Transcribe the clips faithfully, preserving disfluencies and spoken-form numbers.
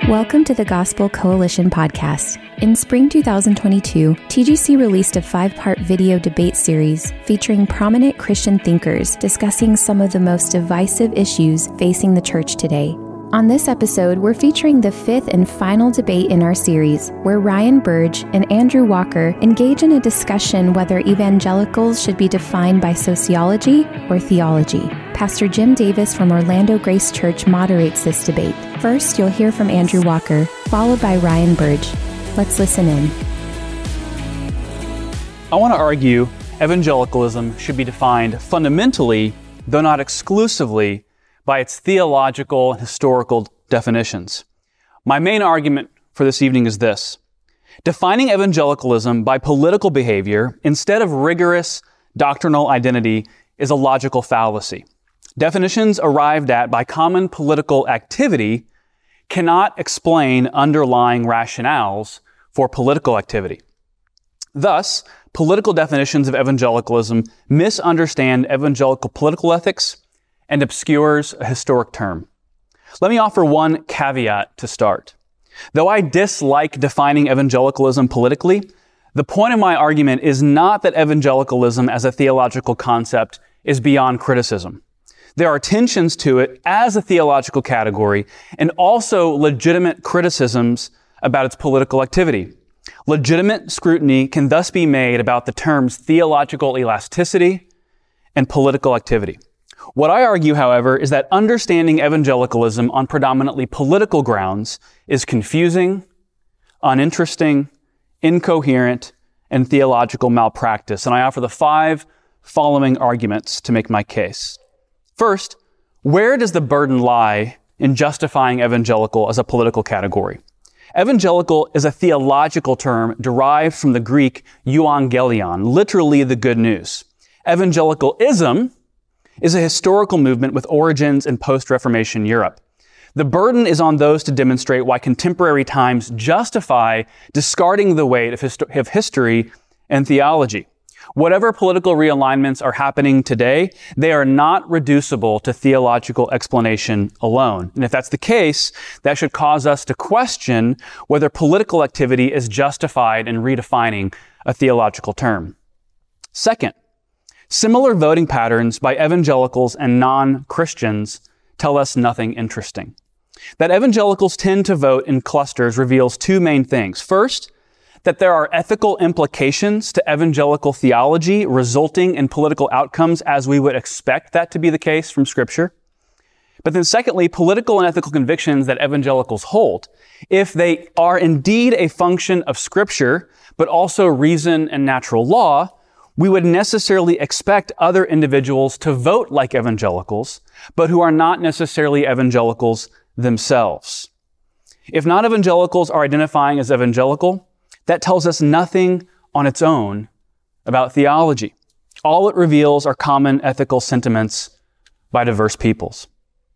Welcome to the Gospel Coalition podcast. In spring two thousand twenty-two, T G C released a five-part video debate series featuring prominent Christian thinkers discussing some of the most divisive issues facing the church today. On this episode, we're featuring the fifth and final debate in our series, where Ryan Burge and Andrew Walker engage in a discussion whether evangelicals should be defined by sociology or theology. Pastor Jim Davis from Orlando Grace Church moderates this debate. First, you'll hear from Andrew Walker, followed by Ryan Burge. Let's listen in. I want to argue evangelicalism should be defined fundamentally, though not exclusively, by its theological and historical definitions. My main argument for this evening is this. Defining evangelicalism by political behavior instead of rigorous doctrinal identity is a logical fallacy. Definitions arrived at by common political activity cannot explain underlying rationales for political activity. Thus, political definitions of evangelicalism misunderstand evangelical political ethics and obscures a historic term. Let me offer one caveat to start. Though I dislike defining evangelicalism politically, the point of my argument is not that evangelicalism as a theological concept is beyond criticism. There are tensions to it as a theological category and also legitimate criticisms about its political activity. Legitimate scrutiny can thus be made about the terms theological elasticity and political activity. What I argue, however, is that understanding evangelicalism on predominantly political grounds is confusing, uninteresting, incoherent, and theological malpractice. And I offer the five following arguments to make my case. First, where does the burden lie in justifying evangelical as a political category? Evangelical is a theological term derived from the Greek euangelion, literally the good news. Evangelicalism is a historical movement with origins in post-Reformation Europe. The burden is on those to demonstrate why contemporary times justify discarding the weight of, hist- of history and theology. Whatever political realignments are happening today, they are not reducible to theological explanation alone. And if that's the case, that should cause us to question whether political activity is justified in redefining a theological term. Second, similar voting patterns by evangelicals and non-Christians tell us nothing interesting. That evangelicals tend to vote in clusters reveals two main things. First, that there are ethical implications to evangelical theology resulting in political outcomes as we would expect that to be the case from Scripture. But then secondly, political and ethical convictions that evangelicals hold, if they are indeed a function of Scripture, but also reason and natural law, we would necessarily expect other individuals to vote like evangelicals, but who are not necessarily evangelicals themselves. If non-evangelicals are identifying as evangelical, that tells us nothing on its own about theology. All it reveals are common ethical sentiments by diverse peoples.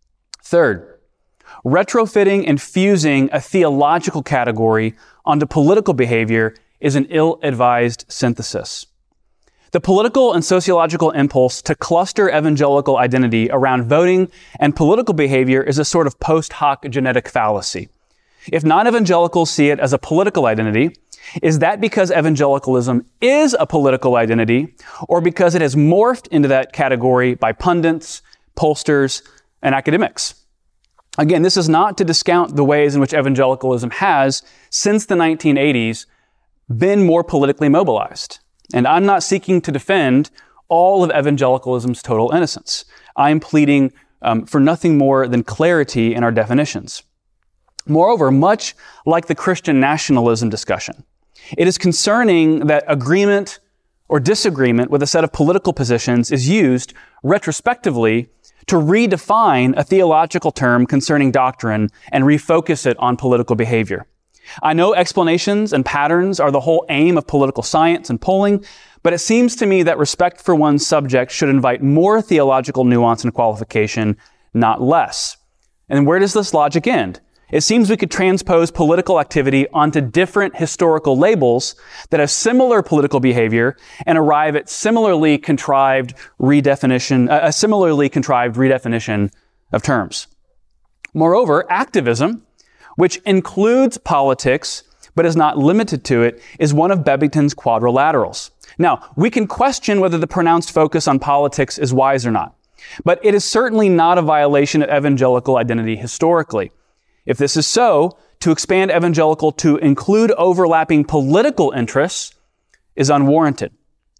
Third, retrofitting and fusing a theological category onto political behavior is an ill-advised synthesis. The political and sociological impulse to cluster evangelical identity around voting and political behavior is a sort of post hoc genetic fallacy. If non-evangelicals see it as a political identity, is that because evangelicalism is a political identity, or because it has morphed into that category by pundits, pollsters, and academics? Again, this is not to discount the ways in which evangelicalism has, since the nineteen eighties, been more politically mobilized. And I'm not seeking to defend all of evangelicalism's total innocence. I am pleading um, for nothing more than clarity in our definitions. Moreover, much like the Christian nationalism discussion, it is concerning that agreement or disagreement with a set of political positions is used retrospectively to redefine a theological term concerning doctrine and refocus it on political behavior. I know explanations and patterns are the whole aim of political science and polling, but it seems to me that respect for one's subject should invite more theological nuance and qualification, not less. And where does this logic end? It seems we could transpose political activity onto different historical labels that have similar political behavior and arrive at similarly contrived redefinition, a similarly contrived redefinition of terms. Moreover, activism, which includes politics, but is not limited to it, is one of Bebbington's quadrilaterals. Now, we can question whether the pronounced focus on politics is wise or not, but it is certainly not a violation of evangelical identity historically. If this is so, to expand evangelical to include overlapping political interests is unwarranted.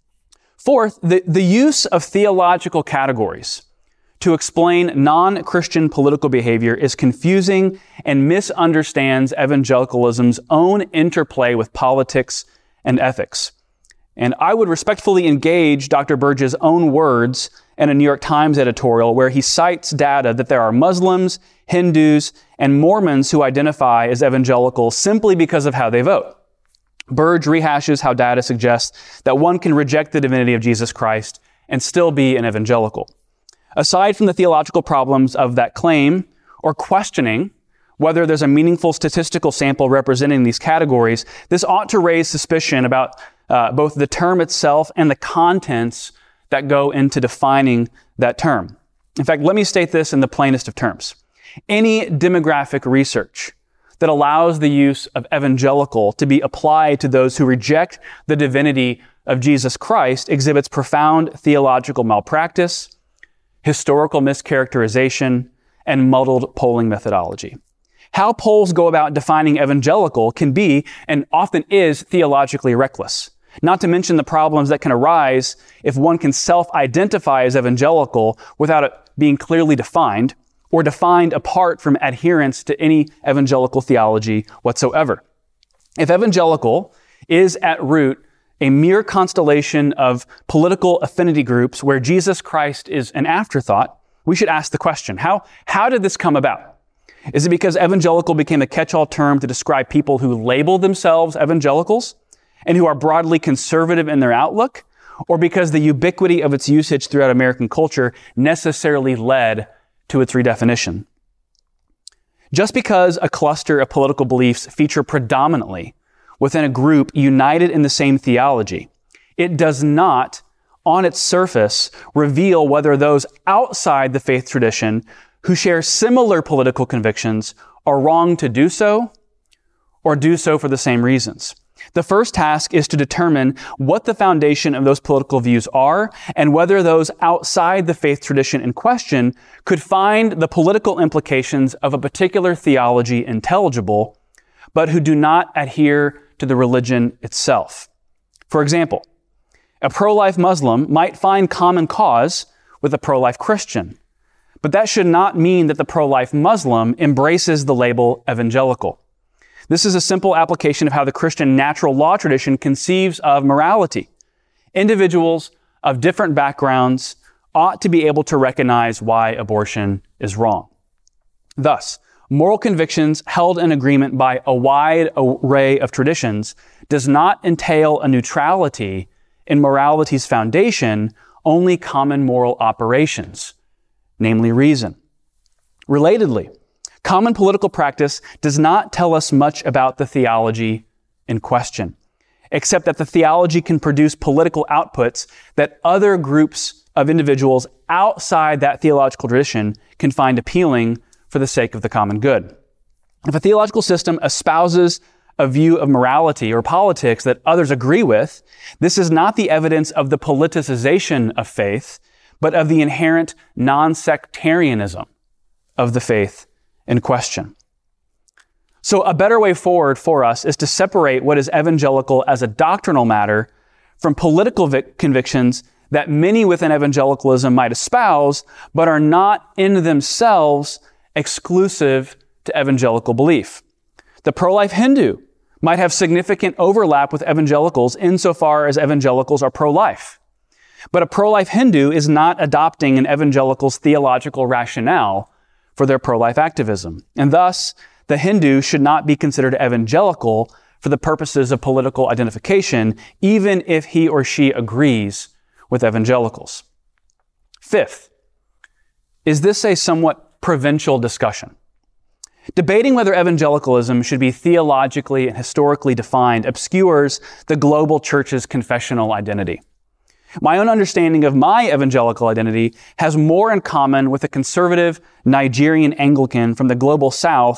Fourth, the, the use of theological categories to explain non-Christian political behavior is confusing and misunderstands evangelicalism's own interplay with politics and ethics. And I would respectfully engage Doctor Burge's own words in a New York Times editorial where he cites data that there are Muslims, Hindus, and Mormons who identify as evangelical simply because of how they vote. Burge rehashes how data suggests that one can reject the divinity of Jesus Christ and still be an evangelical. Aside from the theological problems of that claim, or questioning whether there's a meaningful statistical sample representing these categories, this ought to raise suspicion about uh, both the term itself and the contents that go into defining that term. In fact, let me state this in the plainest of terms. Any demographic research that allows the use of evangelical to be applied to those who reject the divinity of Jesus Christ exhibits profound theological malpractice, historical mischaracterization, and muddled polling methodology. How polls go about defining evangelical can be, and often is, theologically reckless. Not to mention the problems that can arise if one can self-identify as evangelical without it being clearly defined, or defined apart from adherence to any evangelical theology whatsoever. If evangelical is at root a mere constellation of political affinity groups where Jesus Christ is an afterthought, we should ask the question, how, how did this come about? Is it because evangelical became a catch-all term to describe people who label themselves evangelicals and who are broadly conservative in their outlook, or because the ubiquity of its usage throughout American culture necessarily led to its redefinition? Just because a cluster of political beliefs feature predominantly within a group united in the same theology, it does not, on its surface, reveal whether those outside the faith tradition who share similar political convictions are wrong to do so, or do so for the same reasons. The first task is to determine what the foundation of those political views are and whether those outside the faith tradition in question could find the political implications of a particular theology intelligible, but who do not adhere to the religion itself. For example, a pro-life Muslim might find common cause with a pro-life Christian, but that should not mean that the pro-life Muslim embraces the label evangelical. This is a simple application of how the Christian natural law tradition conceives of morality. Individuals of different backgrounds ought to be able to recognize why abortion is wrong. Thus, moral convictions held in agreement by a wide array of traditions does not entail a neutrality in morality's foundation, only common moral operations, namely reason. Relatedly, common political practice does not tell us much about the theology in question, except that the theology can produce political outputs that other groups of individuals outside that theological tradition can find appealing for the sake of the common good. If a theological system espouses a view of morality or politics that others agree with, this is not the evidence of the politicization of faith, but of the inherent non-sectarianism of the faith in question. So a better way forward for us is to separate what is evangelical as a doctrinal matter from political vic- convictions that many within evangelicalism might espouse, but are not in themselves exclusive to evangelical belief. The pro-life Hindu might have significant overlap with evangelicals insofar as evangelicals are pro-life. But a pro-life Hindu is not adopting an evangelical's theological rationale for their pro-life activism. And thus, the Hindu should not be considered evangelical for the purposes of political identification, even if he or she agrees with evangelicals. Fifth, is this a somewhat provincial discussion? Debating whether evangelicalism should be theologically and historically defined obscures the global church's confessional identity. My own understanding of my evangelical identity has more in common with a conservative Nigerian Anglican from the global south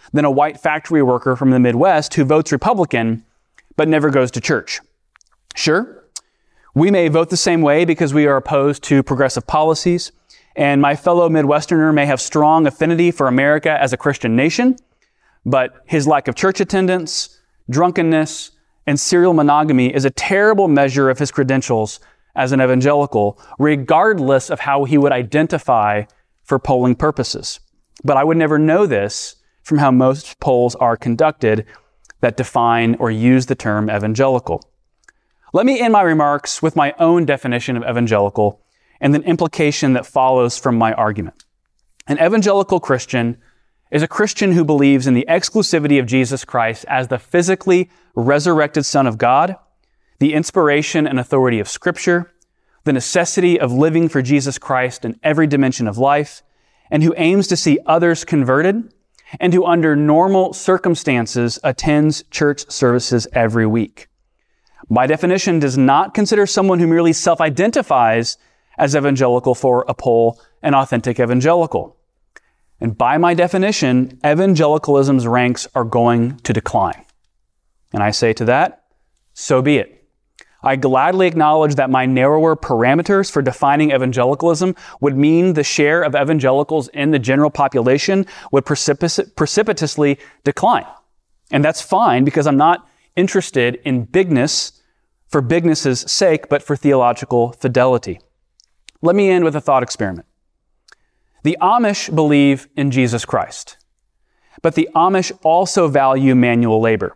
than a white factory worker from the Midwest who votes Republican but never goes to church. Sure, we may vote the same way because we are opposed to progressive policies, and my fellow Midwesterner may have strong affinity for America as a Christian nation, but his lack of church attendance, drunkenness, and serial monogamy is a terrible measure of his credentials as an evangelical, regardless of how he would identify for polling purposes. But I would never know this from how most polls are conducted that define or use the term evangelical. Let me end my remarks with my own definition of evangelical and the implication that follows from my argument. An evangelical Christian is a Christian who believes in the exclusivity of Jesus Christ as the physically resurrected Son of God, the inspiration and authority of Scripture, the necessity of living for Jesus Christ in every dimension of life, and who aims to see others converted, and who under normal circumstances attends church services every week. My definition does not consider someone who merely self-identifies as evangelical for a poll an authentic evangelical. And by my definition, evangelicalism's ranks are going to decline. And I say to that, so be it. I gladly acknowledge that my narrower parameters for defining evangelicalism would mean the share of evangelicals in the general population would precipit- precipitously decline. And that's fine because I'm not interested in bigness for bigness's sake, but for theological fidelity. Let me end with a thought experiment. The Amish believe in Jesus Christ, but the Amish also value manual labor.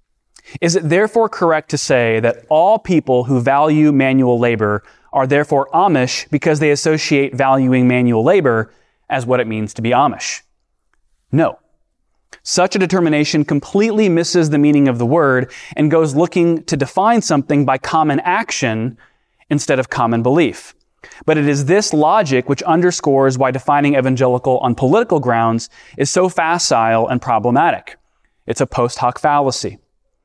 Is it therefore correct to say that all people who value manual labor are therefore Amish because they associate valuing manual labor as what it means to be Amish? No. Such a determination completely misses the meaning of the word and goes looking to define something by common action instead of common belief. But it is this logic which underscores why defining evangelical on political grounds is so facile and problematic. It's a post hoc fallacy.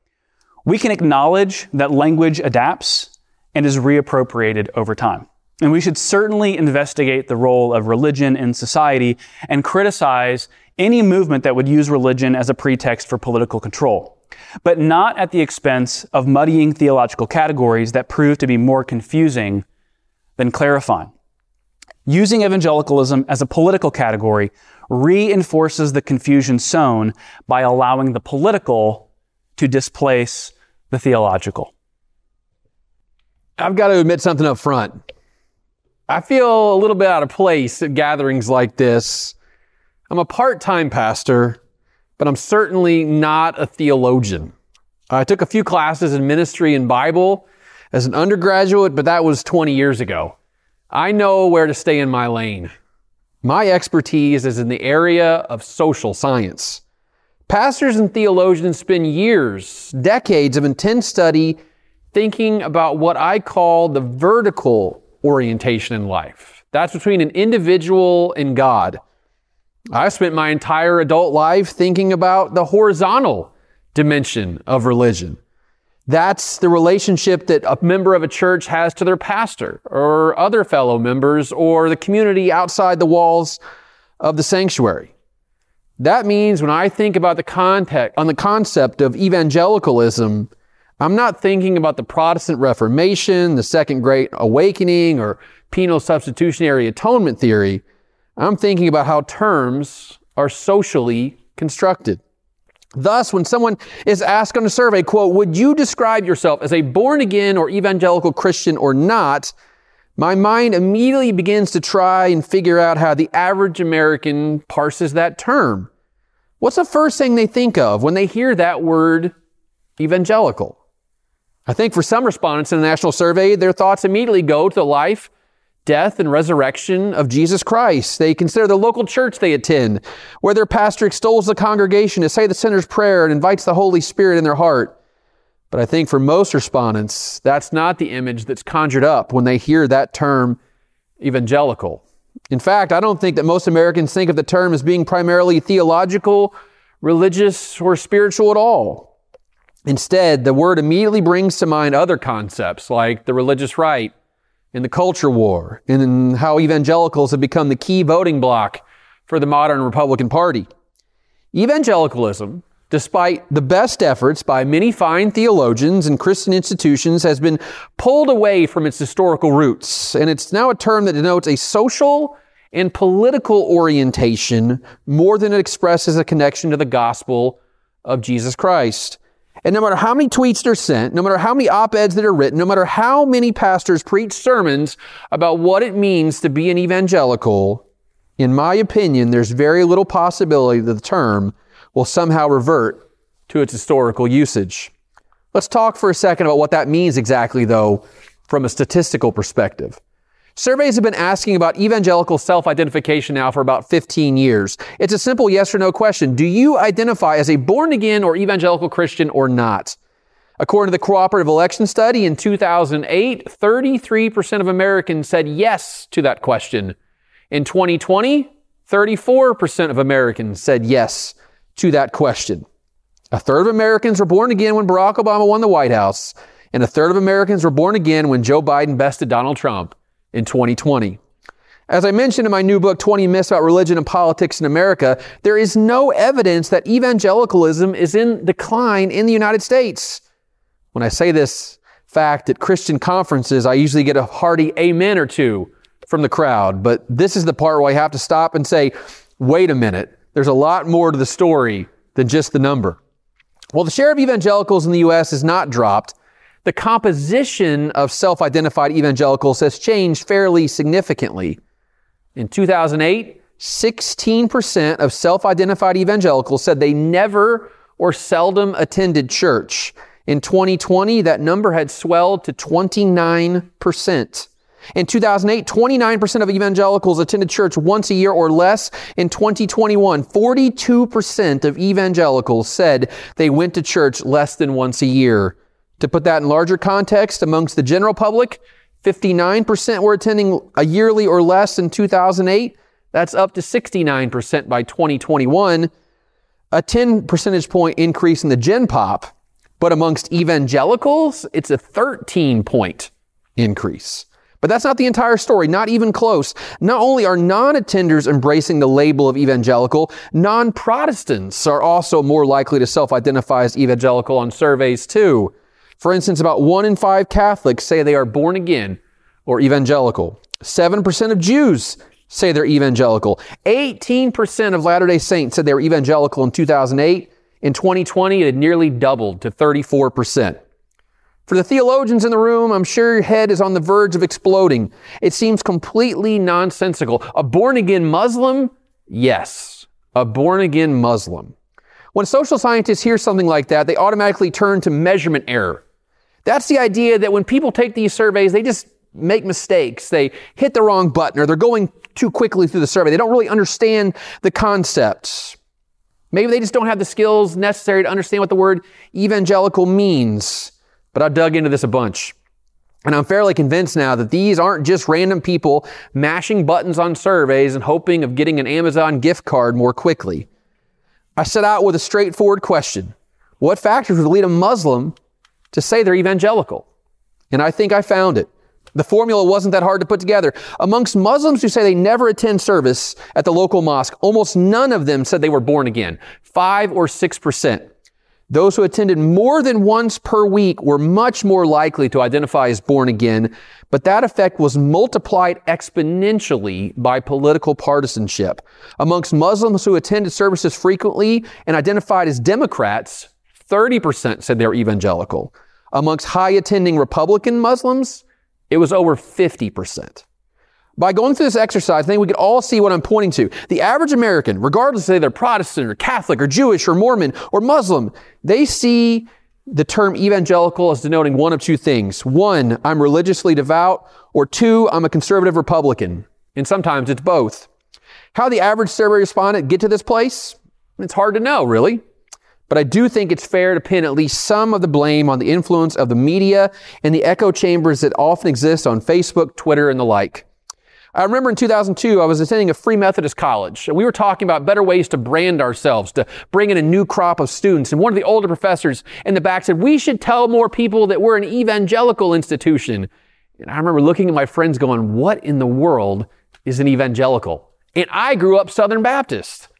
We can acknowledge that language adapts and is reappropriated over time. And we should certainly investigate the role of religion in society and criticize any movement that would use religion as a pretext for political control, but not at the expense of muddying theological categories that prove to be more confusing than clarifying. Using evangelicalism as a political category reinforces the confusion sown by allowing the political to displace the theological. I've got to admit something up front. I feel a little bit out of place at gatherings like this. I'm a part-time pastor, but I'm certainly not a theologian. I took a few classes in ministry and Bible as an undergraduate, but that was twenty years ago. I know where to stay in my lane. My expertise is in the area of social science. Pastors and theologians spend years, decades of intense study thinking about what I call the vertical orientation in life. That's between an individual and God. I've spent my entire adult life thinking about the horizontal dimension of religion. That's the relationship that a member of a church has to their pastor or other fellow members or the community outside the walls of the sanctuary. That means when I think about the context, on the concept of evangelicalism, I'm not thinking about the Protestant Reformation, the Second Great Awakening, or penal substitutionary atonement theory. I'm thinking about how terms are socially constructed. Thus, when someone is asked on a survey, quote, would you describe yourself as a born-again or evangelical Christian or not, my mind immediately begins to try and figure out how the average American parses that term. What's the first thing they think of when they hear that word evangelical? I think for some respondents in the national survey, their thoughts immediately go to the life, death, and resurrection of Jesus Christ. They consider the local church they attend, where their pastor extols the congregation to say the sinner's prayer and invites the Holy Spirit in their heart. But I think for most respondents, that's not the image that's conjured up when they hear that term evangelical. In fact, I don't think that most Americans think of the term as being primarily theological, religious, or spiritual at all. Instead, the word immediately brings to mind other concepts like the religious right and the culture war, and how evangelicals have become the key voting bloc for the modern Republican Party. Evangelicalism, despite the best efforts by many fine theologians and Christian institutions, has been pulled away from its historical roots, and it's now a term that denotes a social and political orientation more than it expresses a connection to the gospel of Jesus Christ. And no matter how many tweets are sent, no matter how many op-eds that are written, no matter how many pastors preach sermons about what it means to be an evangelical, in my opinion, there's very little possibility that the term will somehow revert to its historical usage. Let's talk for a second about what that means exactly, though, from a statistical perspective. Surveys have been asking about evangelical self-identification now for about fifteen years. It's a simple yes or no question. Do you identify as a born-again or evangelical Christian or not? According to the Cooperative Election Study in two thousand eight, thirty-three percent of Americans said yes to that question. In twenty twenty, thirty-four percent of Americans said yes to that question. A third of Americans were born again when Barack Obama won the White House, and a third of Americans were born again when Joe Biden bested Donald Trump in twenty twenty. As I mentioned in my new book, twenty Myths About Religion and Politics in America, there is no evidence that evangelicalism is in decline in the United States. When I say this fact at Christian conferences, I usually get a hearty amen or two from the crowd, but this is the part where I have to stop and say, wait a minute, there's a lot more to the story than just the number. Well, the share of evangelicals in the U S has not dropped. The composition of self-identified evangelicals has changed fairly significantly. In two thousand eight, sixteen percent of self-identified evangelicals said they never or seldom attended church. In twenty twenty, that number had swelled to twenty-nine percent. In two thousand eight, twenty-nine percent of evangelicals attended church once a year or less. In twenty twenty-one, forty-two percent of evangelicals said they went to church less than once a year. To put that in larger context, amongst the general public, fifty-nine percent were attending a yearly or less in two thousand eight. That's up to sixty-nine percent by twenty twenty-one, a ten percentage point increase in the Gen Pop. But amongst evangelicals, it's a thirteen point increase. But that's not the entire story, not even close. Not only are non-attenders embracing the label of evangelical, non-Protestants are also more likely to self-identify as evangelical on surveys too. For instance, about one in five Catholics say they are born again or evangelical. seven percent of Jews say they're evangelical. eighteen percent of Latter-day Saints said they were evangelical in two thousand eight. In twenty twenty, it had nearly doubled to thirty-four percent. For the theologians in the room, I'm sure your head is on the verge of exploding. It seems completely nonsensical. A born-again Muslim? Yes, a born-again Muslim. When social scientists hear something like that, they automatically turn to measurement error. That's the idea that when people take these surveys, they just make mistakes. They hit the wrong button or they're going too quickly through the survey. They don't really understand the concepts. Maybe they just don't have the skills necessary to understand what the word evangelical means. But I dug into this a bunch. And I'm fairly convinced now that these aren't just random people mashing buttons on surveys and hoping of getting an Amazon gift card more quickly. I set out with a straightforward question. What factors would lead a Muslim to say they're evangelical? And I think I found it. The formula wasn't that hard to put together. Amongst Muslims who say they never attend service at the local mosque, almost none of them said they were born again. Five or six percent. Those who attended more than once per week were much more likely to identify as born again, but that effect was multiplied exponentially by political partisanship. Amongst Muslims who attended services frequently and identified as Democrats, thirty percent said they were evangelical. Amongst high-attending Republican Muslims, it was over fifty percent. By going through this exercise, I think we could all see what I'm pointing to. The average American, regardless of they're Protestant or Catholic or Jewish or Mormon or Muslim, they see the term evangelical as denoting one of two things. One, I'm religiously devout, or two, I'm a conservative Republican. And sometimes it's both. How the average survey respondent get to this place? It's hard to know, really. But I do think it's fair to pin at least some of the blame on the influence of the media and the echo chambers that often exist on Facebook, Twitter, and the like. I remember in two thousand two, I was attending a Free Methodist college, and we were talking about better ways to brand ourselves, to bring in a new crop of students. And one of the older professors in the back said, we should tell more people that we're an evangelical institution. And I remember looking at my friends going, what in the world is an evangelical? And I grew up Southern Baptist.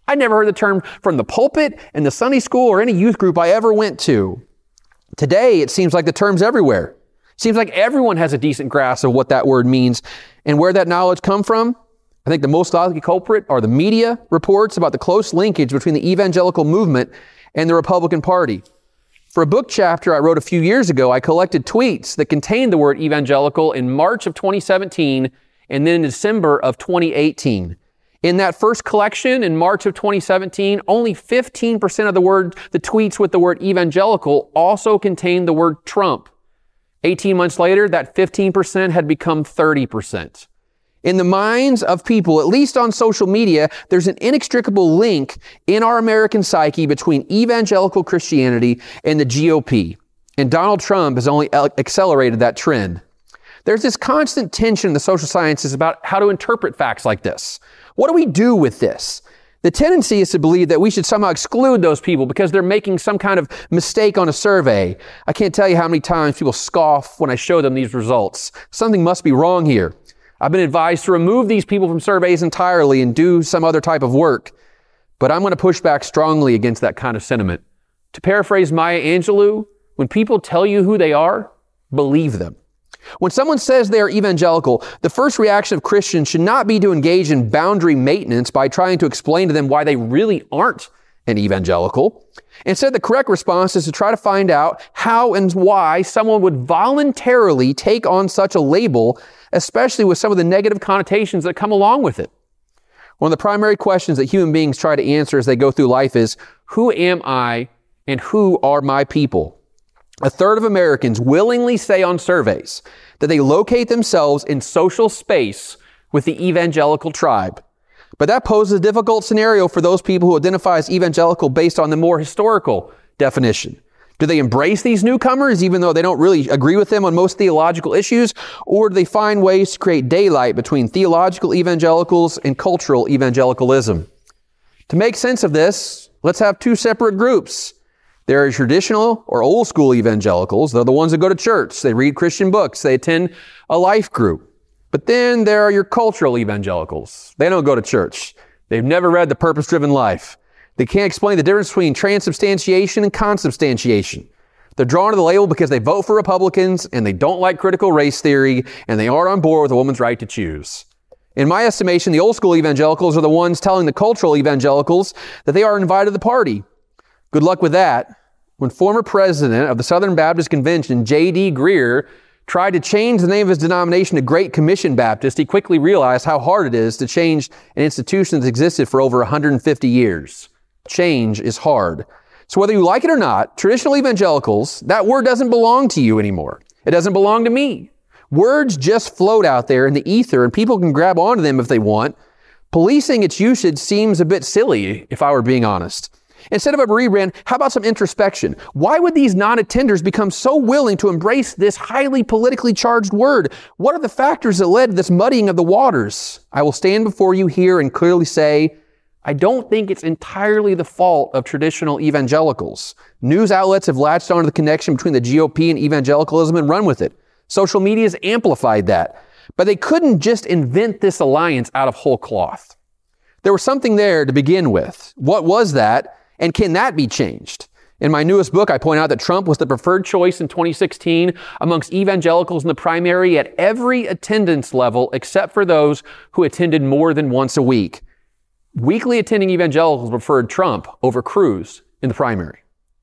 I never heard the term from the pulpit, in the Sunday school, or any youth group I ever went to. Today, it seems like the term's everywhere. It seems like everyone has a decent grasp of what that word means. And where that knowledge come from? I think the most likely culprit are the media reports about the close linkage between the evangelical movement and the Republican Party. For a book chapter I wrote a few years ago, I collected tweets that contained the word evangelical in March of twenty seventeen and then in December of twenty eighteen. In that first collection in March of twenty seventeen, only fifteen percent of the word, the tweets with the word evangelical also contained the word Trump. eighteen months later, that fifteen percent had become thirty percent. In the minds of people, at least on social media, there's an inextricable link in our American psyche between evangelical Christianity and the G O P. And Donald Trump has only accelerated that trend. There's this constant tension in the social sciences about how to interpret facts like this. What do we do with this? The tendency is to believe that we should somehow exclude those people because they're making some kind of mistake on a survey. I can't tell you how many times people scoff when I show them these results. Something must be wrong here. I've been advised to remove these people from surveys entirely and do some other type of work. But I'm going to push back strongly against that kind of sentiment. To paraphrase Maya Angelou, when people tell you who they are, believe them. When someone says they are evangelical, the first reaction of Christians should not be to engage in boundary maintenance by trying to explain to them why they really aren't an evangelical. Instead, the correct response is to try to find out how and why someone would voluntarily take on such a label, especially with some of the negative connotations that come along with it. One of the primary questions that human beings try to answer as they go through life is, who am I and who are my people? A third of Americans willingly say on surveys that they locate themselves in social space with the evangelical tribe. But that poses a difficult scenario for those people who identify as evangelical based on the more historical definition. Do they embrace these newcomers even though they don't really agree with them on most theological issues? Or do they find ways to create daylight between theological evangelicals and cultural evangelicalism? To make sense of this, let's have two separate groups. There are traditional or old school evangelicals. They're the ones that go to church. They read Christian books. They attend a life group. But then there are your cultural evangelicals. They don't go to church. They've never read The Purpose-Driven Life. They can't explain the difference between transubstantiation and consubstantiation. They're drawn to the label because they vote for Republicans and they don't like critical race theory and they aren't on board with a woman's right to choose. In my estimation, the old school evangelicals are the ones telling the cultural evangelicals that they are invited to the party. Good luck with that. When former president of the Southern Baptist Convention, J D Greear, tried to change the name of his denomination to Great Commission Baptist, he quickly realized how hard it is to change an institution that's existed for over one hundred fifty years. Change is hard. So whether you like it or not, traditional evangelicals, that word doesn't belong to you anymore. It doesn't belong to me. Words just float out there in the ether and people can grab onto them if they want. Policing its usage seems a bit silly, if I were being honest. Instead of a rebrand, how about some introspection? Why would these non-attenders become so willing to embrace this highly politically charged word? What are the factors that led to this muddying of the waters? I will stand before you here and clearly say, I don't think it's entirely the fault of traditional evangelicals. News outlets have latched onto the connection between the G O P and evangelicalism and run with it. Social media has amplified that. But they couldn't just invent this alliance out of whole cloth. There was something there to begin with. What was that? And can that be changed? In my newest book, I point out that Trump was the preferred choice in twenty sixteen amongst evangelicals in the primary at every attendance level except for those who attended more than once a week. Weekly attending evangelicals preferred Trump over Cruz in the primary.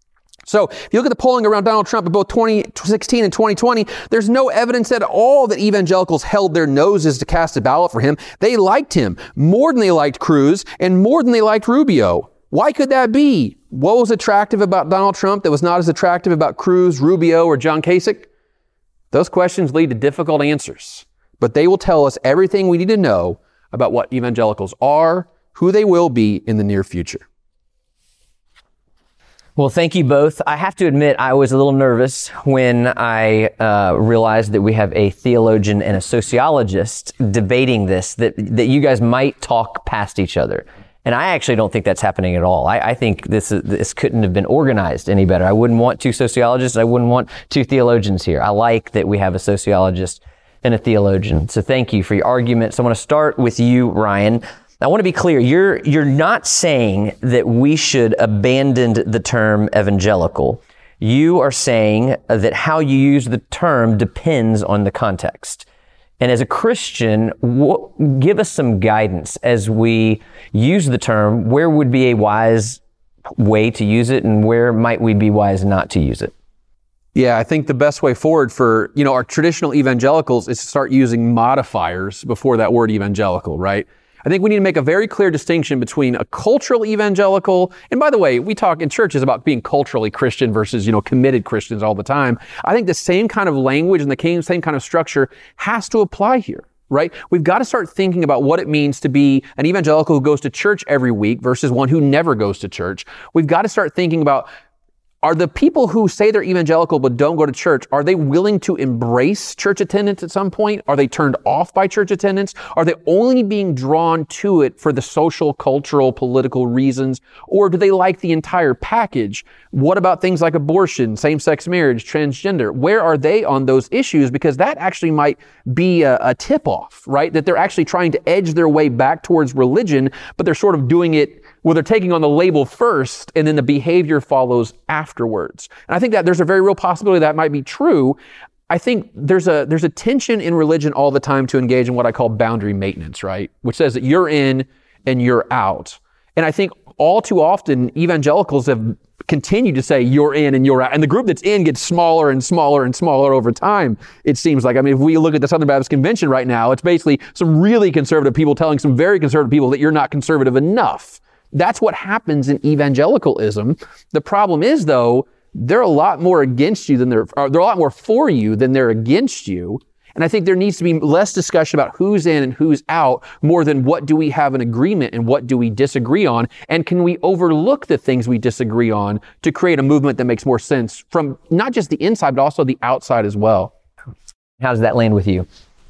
So if you look at the polling around Donald Trump in both twenty sixteen and twenty twenty, there's no evidence at all that evangelicals held their noses to cast a ballot for him. They liked him more than they liked Cruz and more than they liked Rubio. Why could that be? What was attractive about Donald Trump that was not as attractive about Cruz, Rubio, or John Kasich? Those questions lead to difficult answers, but they will tell us everything we need to know about what evangelicals are, who they will be in the near future. Well, thank you both. I have to admit, I was a little nervous when I uh, realized that we have a theologian and a sociologist debating this, that, that you guys might talk past each other. And I actually don't think that's happening at all. I, I think this is, this couldn't have been organized any better. I wouldn't want two sociologists. I wouldn't want two theologians here. I like that we have a sociologist and a theologian. So thank you for your argument. So I want to start with you, Ryan. I want to be clear. You're you're not saying that we should abandon the term evangelical. You are saying that how you use the term depends on the context. And as a Christian, w- give us some guidance as we use the term. Where would be a wise way to use it, and where might we be wise not to use it? Yeah, I think the best way forward for, you know, our traditional evangelicals is to start using modifiers before that word evangelical, right? I think we need to make a very clear distinction between a cultural evangelical, and by the way, we talk in churches about being culturally Christian versus, you know, committed Christians all the time. I think the same kind of language and the same kind of structure has to apply here, right? We've got to start thinking about what it means to be an evangelical who goes to church every week versus one who never goes to church. We've got to start thinking about, are the people who say they're evangelical but don't go to church, are they willing to embrace church attendance at some point? Are they turned off by church attendance? Are they only being drawn to it for the social, cultural, political reasons? Or do they like the entire package? What about things like abortion, same-sex marriage, transgender? Where are they on those issues? Because that actually might be a, a tip-off, right? That they're actually trying to edge their way back towards religion, but they're sort of doing it, well, they're taking on the label first, and then the behavior follows afterwards. And I think that there's a very real possibility that might be true. I think there's a there's a tension in religion all the time to engage in what I call boundary maintenance, right? Which says that you're in and you're out. And I think all too often evangelicals have continued to say you're in and you're out. And the group that's in gets smaller and smaller and smaller over time, it seems like. I mean, if we look at the Southern Baptist Convention right now, it's basically some really conservative people telling some very conservative people that you're not conservative enough. That's what happens in evangelicalism. The problem is, though, they're a lot more against you than they're, or they're a lot more for you than they're against you. And I think there needs to be less discussion about who's in and who's out, more than what do we have an agreement and what do we disagree on, and can we overlook the things we disagree on to create a movement that makes more sense from not just the inside, but also the outside as well. How does that land with you?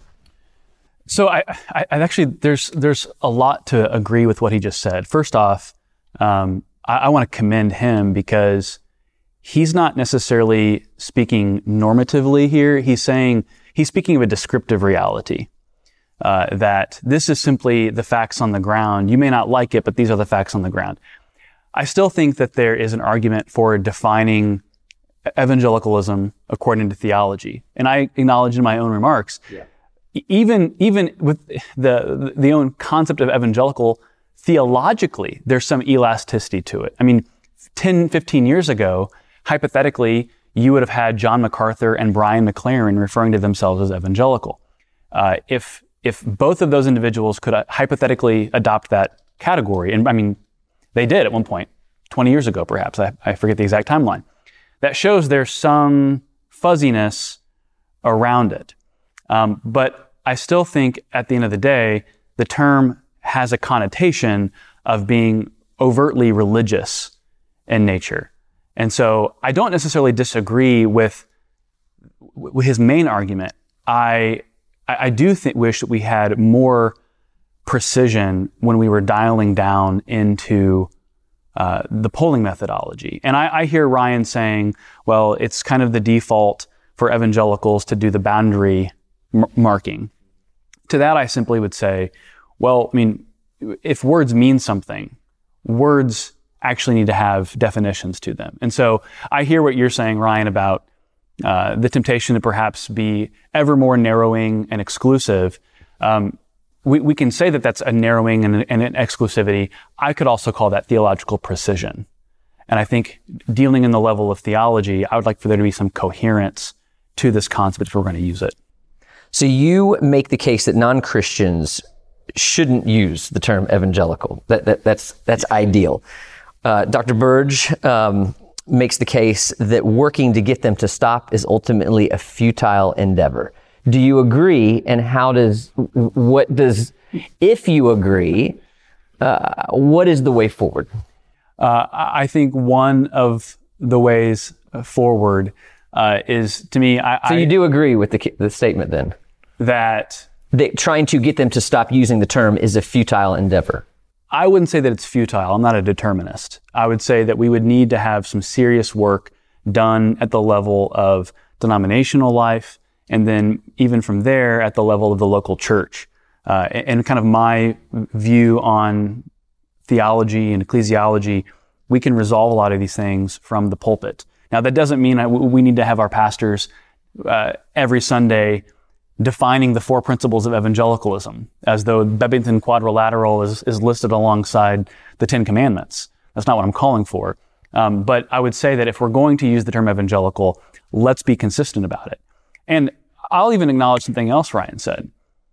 So I, I, I actually, there's there's a lot to agree with what he just said. First off, um, I, I want to commend him because he's not necessarily speaking normatively here. He's saying, he's speaking of a descriptive reality, uh, that this is simply the facts on the ground. You may not like it, but these are the facts on the ground. I still think that there is an argument for defining evangelicalism according to theology. And I acknowledge in my own remarks, yeah. Even even with the the own concept of evangelical, theologically, there's some elasticity to it. I mean, ten, fifteen years ago, hypothetically, you would have had John MacArthur and Brian McLaren referring to themselves as evangelical. Uh, if if both of those individuals could uh, hypothetically adopt that category, and I mean, they did at one point, twenty years ago perhaps, I, I forget the exact timeline, that shows there's some fuzziness around it. Um, but I still think at the end of the day, the term has a connotation of being overtly religious in nature. And so I don't necessarily disagree with, with his main argument. I, I do think, wish that we had more precision when we were dialing down into uh, the polling methodology. And I, I hear Ryan saying, well, it's kind of the default for evangelicals to do the boundary m- marking. To that, I simply would say, well, I mean, if words mean something, words actually need to have definitions to them. And so I hear what you're saying, Ryan, about uh, the temptation to perhaps be ever more narrowing and exclusive. Um, we, we can say that that's a narrowing and, and an exclusivity. I could also call that theological precision. And I think dealing in the level of theology, I would like for there to be some coherence to this concept if we're going to use it. So you make the case that non-Christians shouldn't use the term evangelical. That, that that's that's ideal. Uh, Doctor Burge um, makes the case that working to get them to stop is ultimately a futile endeavor. Do you agree? And how does what does if you agree, uh, what is the way forward? Uh, I think one of the ways forward uh, is, to me, I. So you I, do agree with the the statement then? That they, trying to get them to stop using the term is a futile endeavor. I wouldn't say that it's futile. I'm not a determinist. I would say that we would need to have some serious work done at the level of denominational life, and then even from there at the level of the local church. uh, and kind of my view on theology and ecclesiology, we can resolve a lot of these things from the pulpit. Now, that doesn't mean I, we need to have our pastors uh, every Sunday defining the four principles of evangelicalism, as though Bebbington Quadrilateral is, is listed alongside the Ten Commandments. That's not what I'm calling for. Um, but I would say that if we're going to use the term evangelical, let's be consistent about it. And I'll even acknowledge something else Ryan said.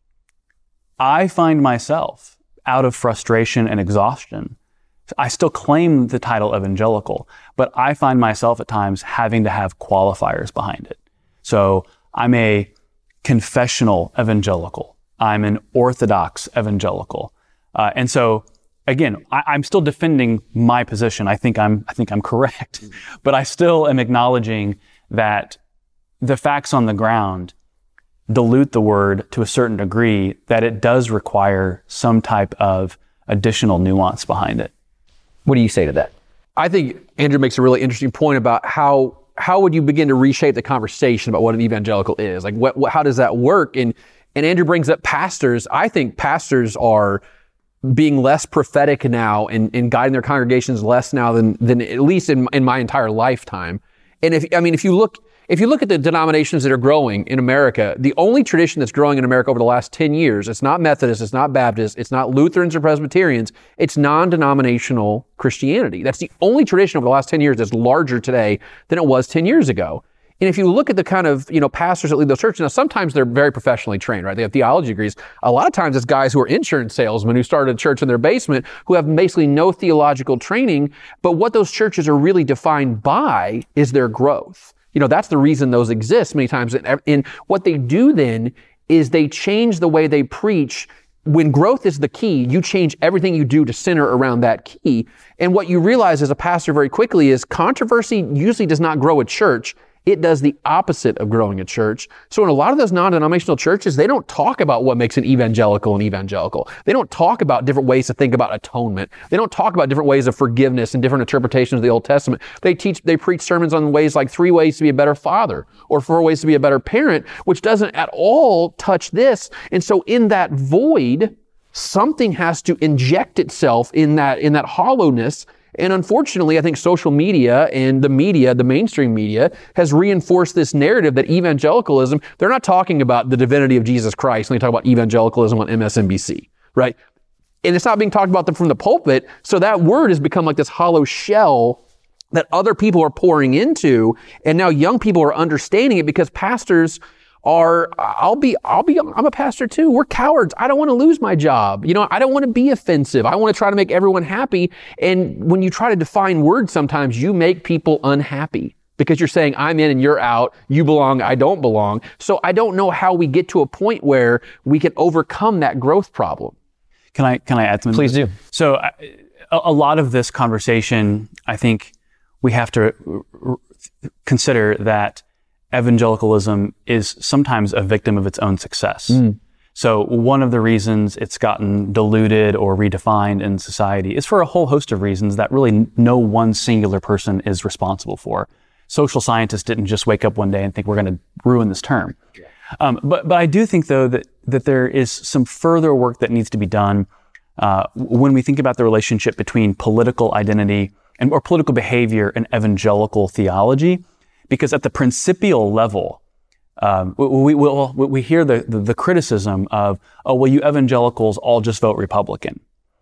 I find myself, out of frustration and exhaustion, I still claim the title evangelical, but I find myself at times having to have qualifiers behind it. So I'm a confessional evangelical. I'm an orthodox evangelical. Uh, and so, again, I, I'm still defending my position. I think I'm, I think I'm correct, but I still am acknowledging that the facts on the ground dilute the word to a certain degree, that it does require some type of additional nuance behind it. What do you say to that? I think Andrew makes a really interesting point about how how would you begin to reshape the conversation about what an evangelical is? Like, what, what how does that work? And and Andrew brings up pastors. I think pastors are being less prophetic now and, and guiding their congregations less now than than at least in in my entire lifetime. And if I mean, if you look. If you look at the denominations that are growing in America, the only tradition that's growing in America over the last ten years, it's not Methodist, it's not Baptist, it's not Lutherans or Presbyterians, it's non-denominational Christianity. That's the only tradition over the last ten years that's larger today than it was ten years ago. And if you look at the kind of, you know, pastors that lead those churches, now sometimes they're very professionally trained, right? They have theology degrees. A lot of times it's guys who are insurance salesmen who started a church in their basement who have basically no theological training. But what those churches are really defined by is their growth. You know, that's the reason those exist many times. And what they do then is they change the way they preach. When growth is the key, you change everything you do to center around that key. And what you realize as a pastor very quickly is controversy usually does not grow a church. It does the opposite of growing a church. So in a lot of those non-denominational churches, they don't talk about what makes an evangelical an evangelical. They don't talk about different ways to think about atonement. They don't talk about different ways of forgiveness and different interpretations of the Old Testament. They teach, they preach sermons on ways like three ways to be a better father or four ways to be a better parent, which doesn't at all touch this. And so in that void, something has to inject itself in that, in that hollowness. And unfortunately, I think social media and the media, the mainstream media, has reinforced this narrative that evangelicalism, they're not talking about the divinity of Jesus Christ when they talk about evangelicalism on M S N B C, right? And it's not being talked about from the pulpit, so that word has become like this hollow shell that other people are pouring into, and now young people are understanding it because pastors are, I'll be, I'll be, I'm a pastor too. We're cowards. I don't want to lose my job. You know, I don't want to be offensive. I want to try to make everyone happy. And when you try to define words, sometimes you make people unhappy because you're saying I'm in and you're out. You belong. I don't belong. So I don't know how we get to a point where we can overcome that growth problem. Can I, can I add something? Please do. So a, a lot of this conversation, I think we have to r- r- consider that evangelicalism is sometimes a victim of its own success. Mm. So one of the reasons it's gotten diluted or redefined in society is for a whole host of reasons that really no one singular person is responsible for. Social scientists didn't just wake up one day and think we're going to ruin this term. Yeah. Um, but but I do think though that that there is some further work that needs to be done uh, when we think about the relationship between political identity and or political behavior and evangelical theology. Because at the principial level, um, we, we, we, we hear the, the, the criticism of, oh, well, you evangelicals all just vote Republican.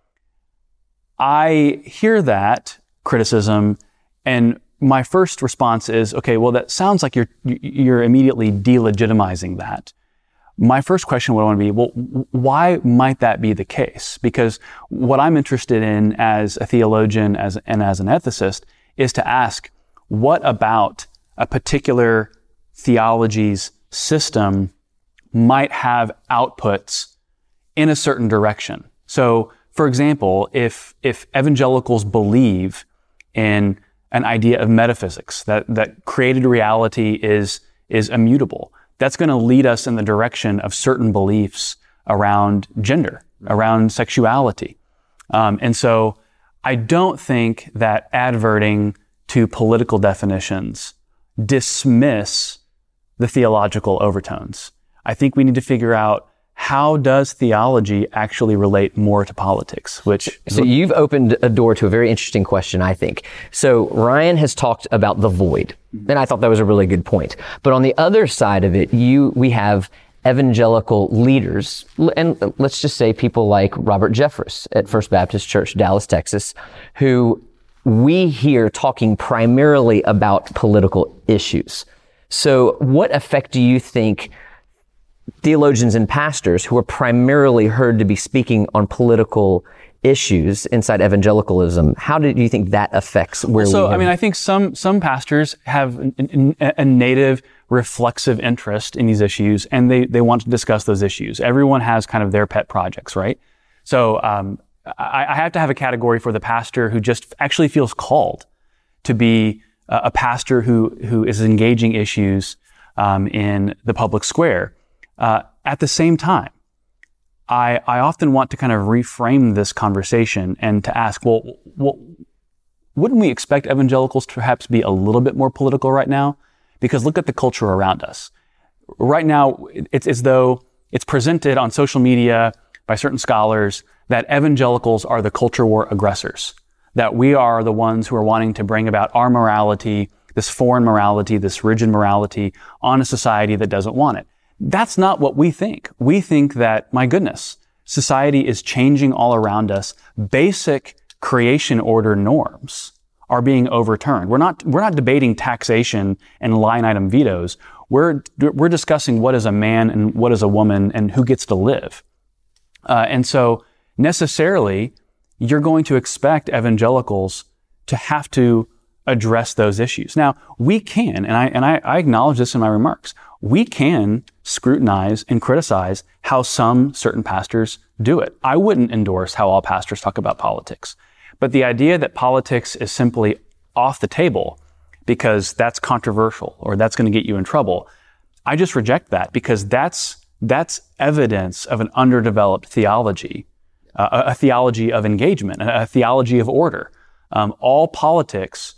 I hear that criticism, and my first response is, okay, well, that sounds like you're you're immediately delegitimizing that. My first question would want to be, well, why might that be the case? Because what I'm interested in as a theologian as and as an ethicist is to ask, what about a particular theology's system might have outputs in a certain direction. So, for example, if if evangelicals believe in an idea of metaphysics, that, that created reality is, is immutable, that's going to lead us in the direction of certain beliefs around gender, around sexuality. Um, and so I don't think that adverting to political definitions dismiss the theological overtones. I think we need to figure out how does theology actually relate more to politics? Which So you've opened a door to a very interesting question, I think. So Ryan has talked about the void, and I thought that was a really good point. But on the other side of it, you we have evangelical leaders, and let's just say people like Robert Jeffress at First Baptist Church, Dallas, Texas, who we hear talking primarily about political issues. So what effect do you think theologians and pastors who are primarily heard to be speaking on political issues inside evangelicalism, how do you think that affects where so, we have... I mean, I think some some pastors have an, an, a native reflexive interest in these issues, and they, they want to discuss those issues. Everyone has kind of their pet projects, right? So um, I, I have to have a category for the pastor who just actually feels called to be a, a pastor who who is engaging issues um, in the public square. Uh, at the same time, I, I often want to kind of reframe this conversation and to ask, well, well, wouldn't we expect evangelicals to perhaps be a little bit more political right now? Because look at the culture around us. Right now, it's as though it's presented on social media by certain scholars that evangelicals are the culture war aggressors, that we are the ones who are wanting to bring about our morality, this foreign morality, this rigid morality on a society that doesn't want it. That's not what we think. We think that, my goodness, society is changing all around us. Basic creation order norms are being overturned. We're not, we're not debating taxation and line item vetoes. We're, we're discussing what is a man and what is a woman and who gets to live. Uh, and so necessarily, you're going to expect evangelicals to have to address those issues. Now, we can, and I, and I, I acknowledge this in my remarks, we can scrutinize and criticize how some certain pastors do it. I wouldn't endorse how all pastors talk about politics. But the idea that politics is simply off the table because that's controversial or that's going to get you in trouble, I just reject that, because that's that's evidence of an underdeveloped theology, uh, a, a theology of engagement, a, a theology of order. Um, all politics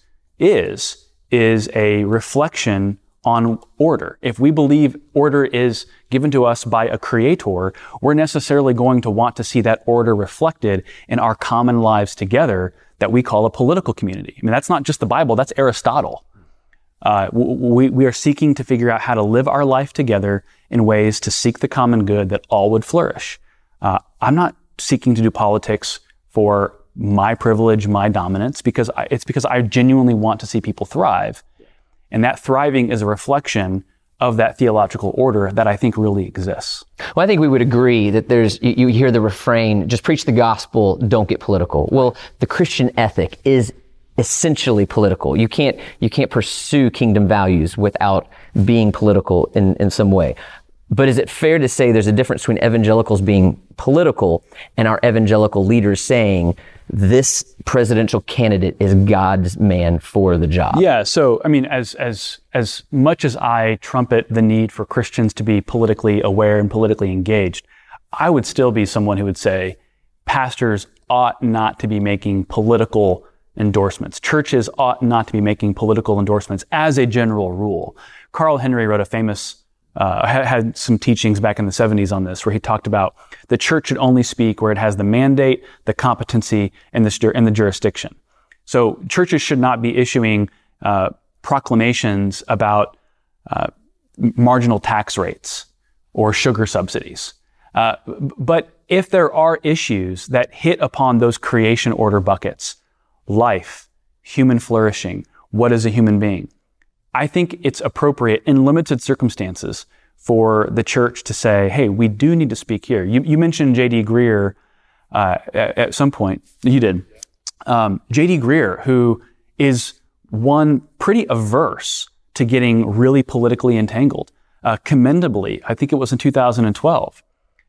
is is a reflection on order. If we believe order is given to us by a creator, we're necessarily going to want to see that order reflected in our common lives together that we call a political community. I mean, that's not just the Bible, that's Aristotle. Uh, we, we are seeking to figure out how to live our life together in ways to seek the common good that all would flourish. Uh, I'm not seeking to do politics for my privilege, my dominance, because I, it's because I genuinely want to see people thrive. And that thriving is a reflection of that theological order that I think really exists. Well, I think we would agree that there's, you, you hear the refrain, just preach the gospel, don't get political. Well, the Christian ethic is essentially political. You can't, you can't pursue kingdom values without being political in, in some way. But is it fair to say there's a difference between evangelicals being political and our evangelical leaders saying this presidential candidate is God's man for the job? Yeah. So, I mean, as as as much as I trumpet the need for Christians to be politically aware and politically engaged, I would still be someone who would say pastors ought not to be making political endorsements. Churches ought not to be making political endorsements as a general rule. Carl Henry wrote a famous Uh, had some teachings back in the seventies on this, where he talked about the church should only speak where it has the mandate, the competency, and the, and the jurisdiction. So churches should not be issuing uh, proclamations about uh, marginal tax rates or sugar subsidies. Uh, but if there are issues that hit upon those creation order buckets, life, human flourishing, what is a human being, I think it's appropriate in limited circumstances for the church to say, hey, we do need to speak here. You, you mentioned J D Greear uh, at, at some point. You did. Um, J D Greear, who is one pretty averse to getting really politically entangled. Uh, commendably, I think it was in two thousand twelve,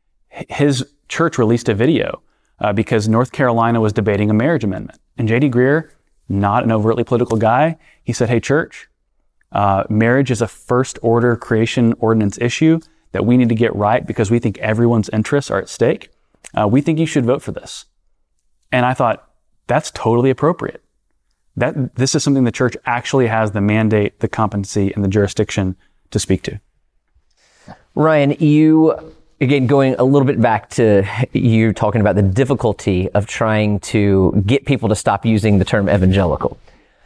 his church released a video uh, because North Carolina was debating a marriage amendment. And J D Greear, not an overtly political guy, he said, hey, church, Uh, marriage is a first order creation ordinance issue that we need to get right because we think everyone's interests are at stake. Uh, we think you should vote for this. And I thought, that's totally appropriate. That this is something the church actually has the mandate, the competency, and the jurisdiction to speak to. Ryan, you again, going a little bit back to you talking about the difficulty of trying to get people to stop using the term evangelical.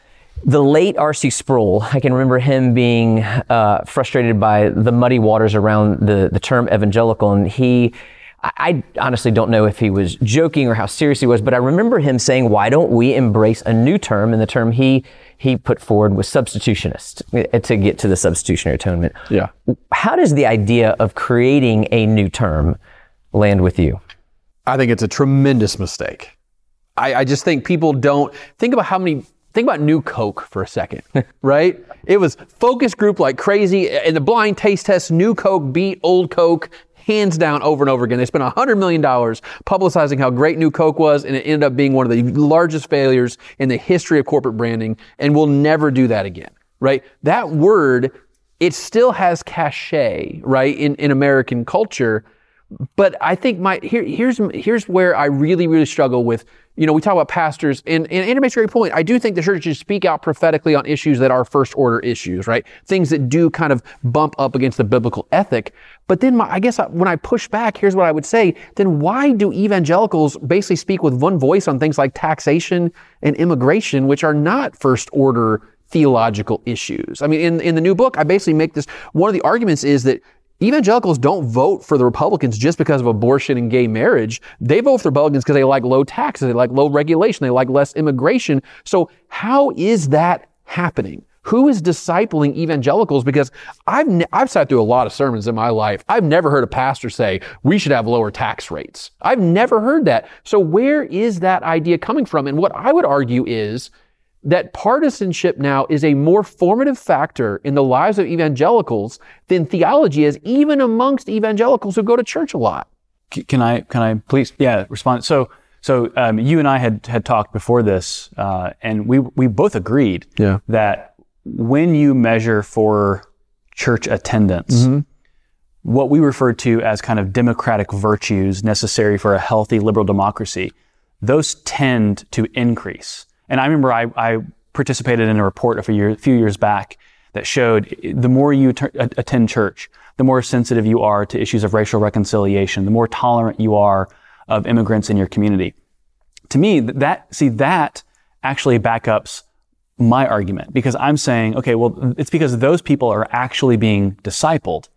The late R C Sproul, I can remember him being uh, frustrated by the muddy waters around the, the term evangelical, and he, I, I honestly don't know if he was joking or how serious he was, but I remember him saying, why don't we embrace a new term? And the term he he put forward was substitutionist, to get to the substitutionary atonement. Yeah. How does the idea of creating a new term land with you? I think it's a tremendous mistake. I, I just think people don't think about how many. Think about New Coke for a second, right? It was focus group like crazy. In the blind taste test, New Coke beat Old Coke hands down over and over again. They spent one hundred million dollars publicizing how great New Coke was, and it ended up being one of the largest failures in the history of corporate branding, and we'll never do that again, right? That word, it still has cachet, right, in, in American culture. But I think my here, here's here's where I really, really struggle with, you know, we talk about pastors, and, and Andrew makes a great point. I do think the church should speak out prophetically on issues that are first order issues, right? Things that do kind of bump up against the biblical ethic. But then my, I guess when I push back, here's what I would say, then why do evangelicals basically speak with one voice on things like taxation and immigration, which are not first order theological issues? I mean, in, in the new book, I basically make this, one of the arguments is that evangelicals don't vote for the Republicans just because of abortion and gay marriage. They vote for the Republicans because they like low taxes, they like low regulation, they like less immigration. So how is that happening? Who is discipling evangelicals? Because I've ne- I've sat through a lot of sermons in my life. I've never heard a pastor say, we should have lower tax rates. I've never heard that. So where is that idea coming from? And what I would argue is that partisanship now is a more formative factor in the lives of evangelicals than theology is, even amongst evangelicals who go to church a lot. Can I, can I please, yeah, respond? So, so um, you and I had had talked before this, uh, and we we both agreed yeah. that when you measure for church attendance, mm-hmm. what we refer to as kind of democratic virtues necessary for a healthy liberal democracy, those tend to increase. And I remember I, I participated in a report a few, year, few years back that showed the more you ter- attend church, the more sensitive you are to issues of racial reconciliation, the more tolerant you are of immigrants in your community. To me, that see that actually backups my argument, because I'm saying, okay, well, it's because those people are actually being discipled.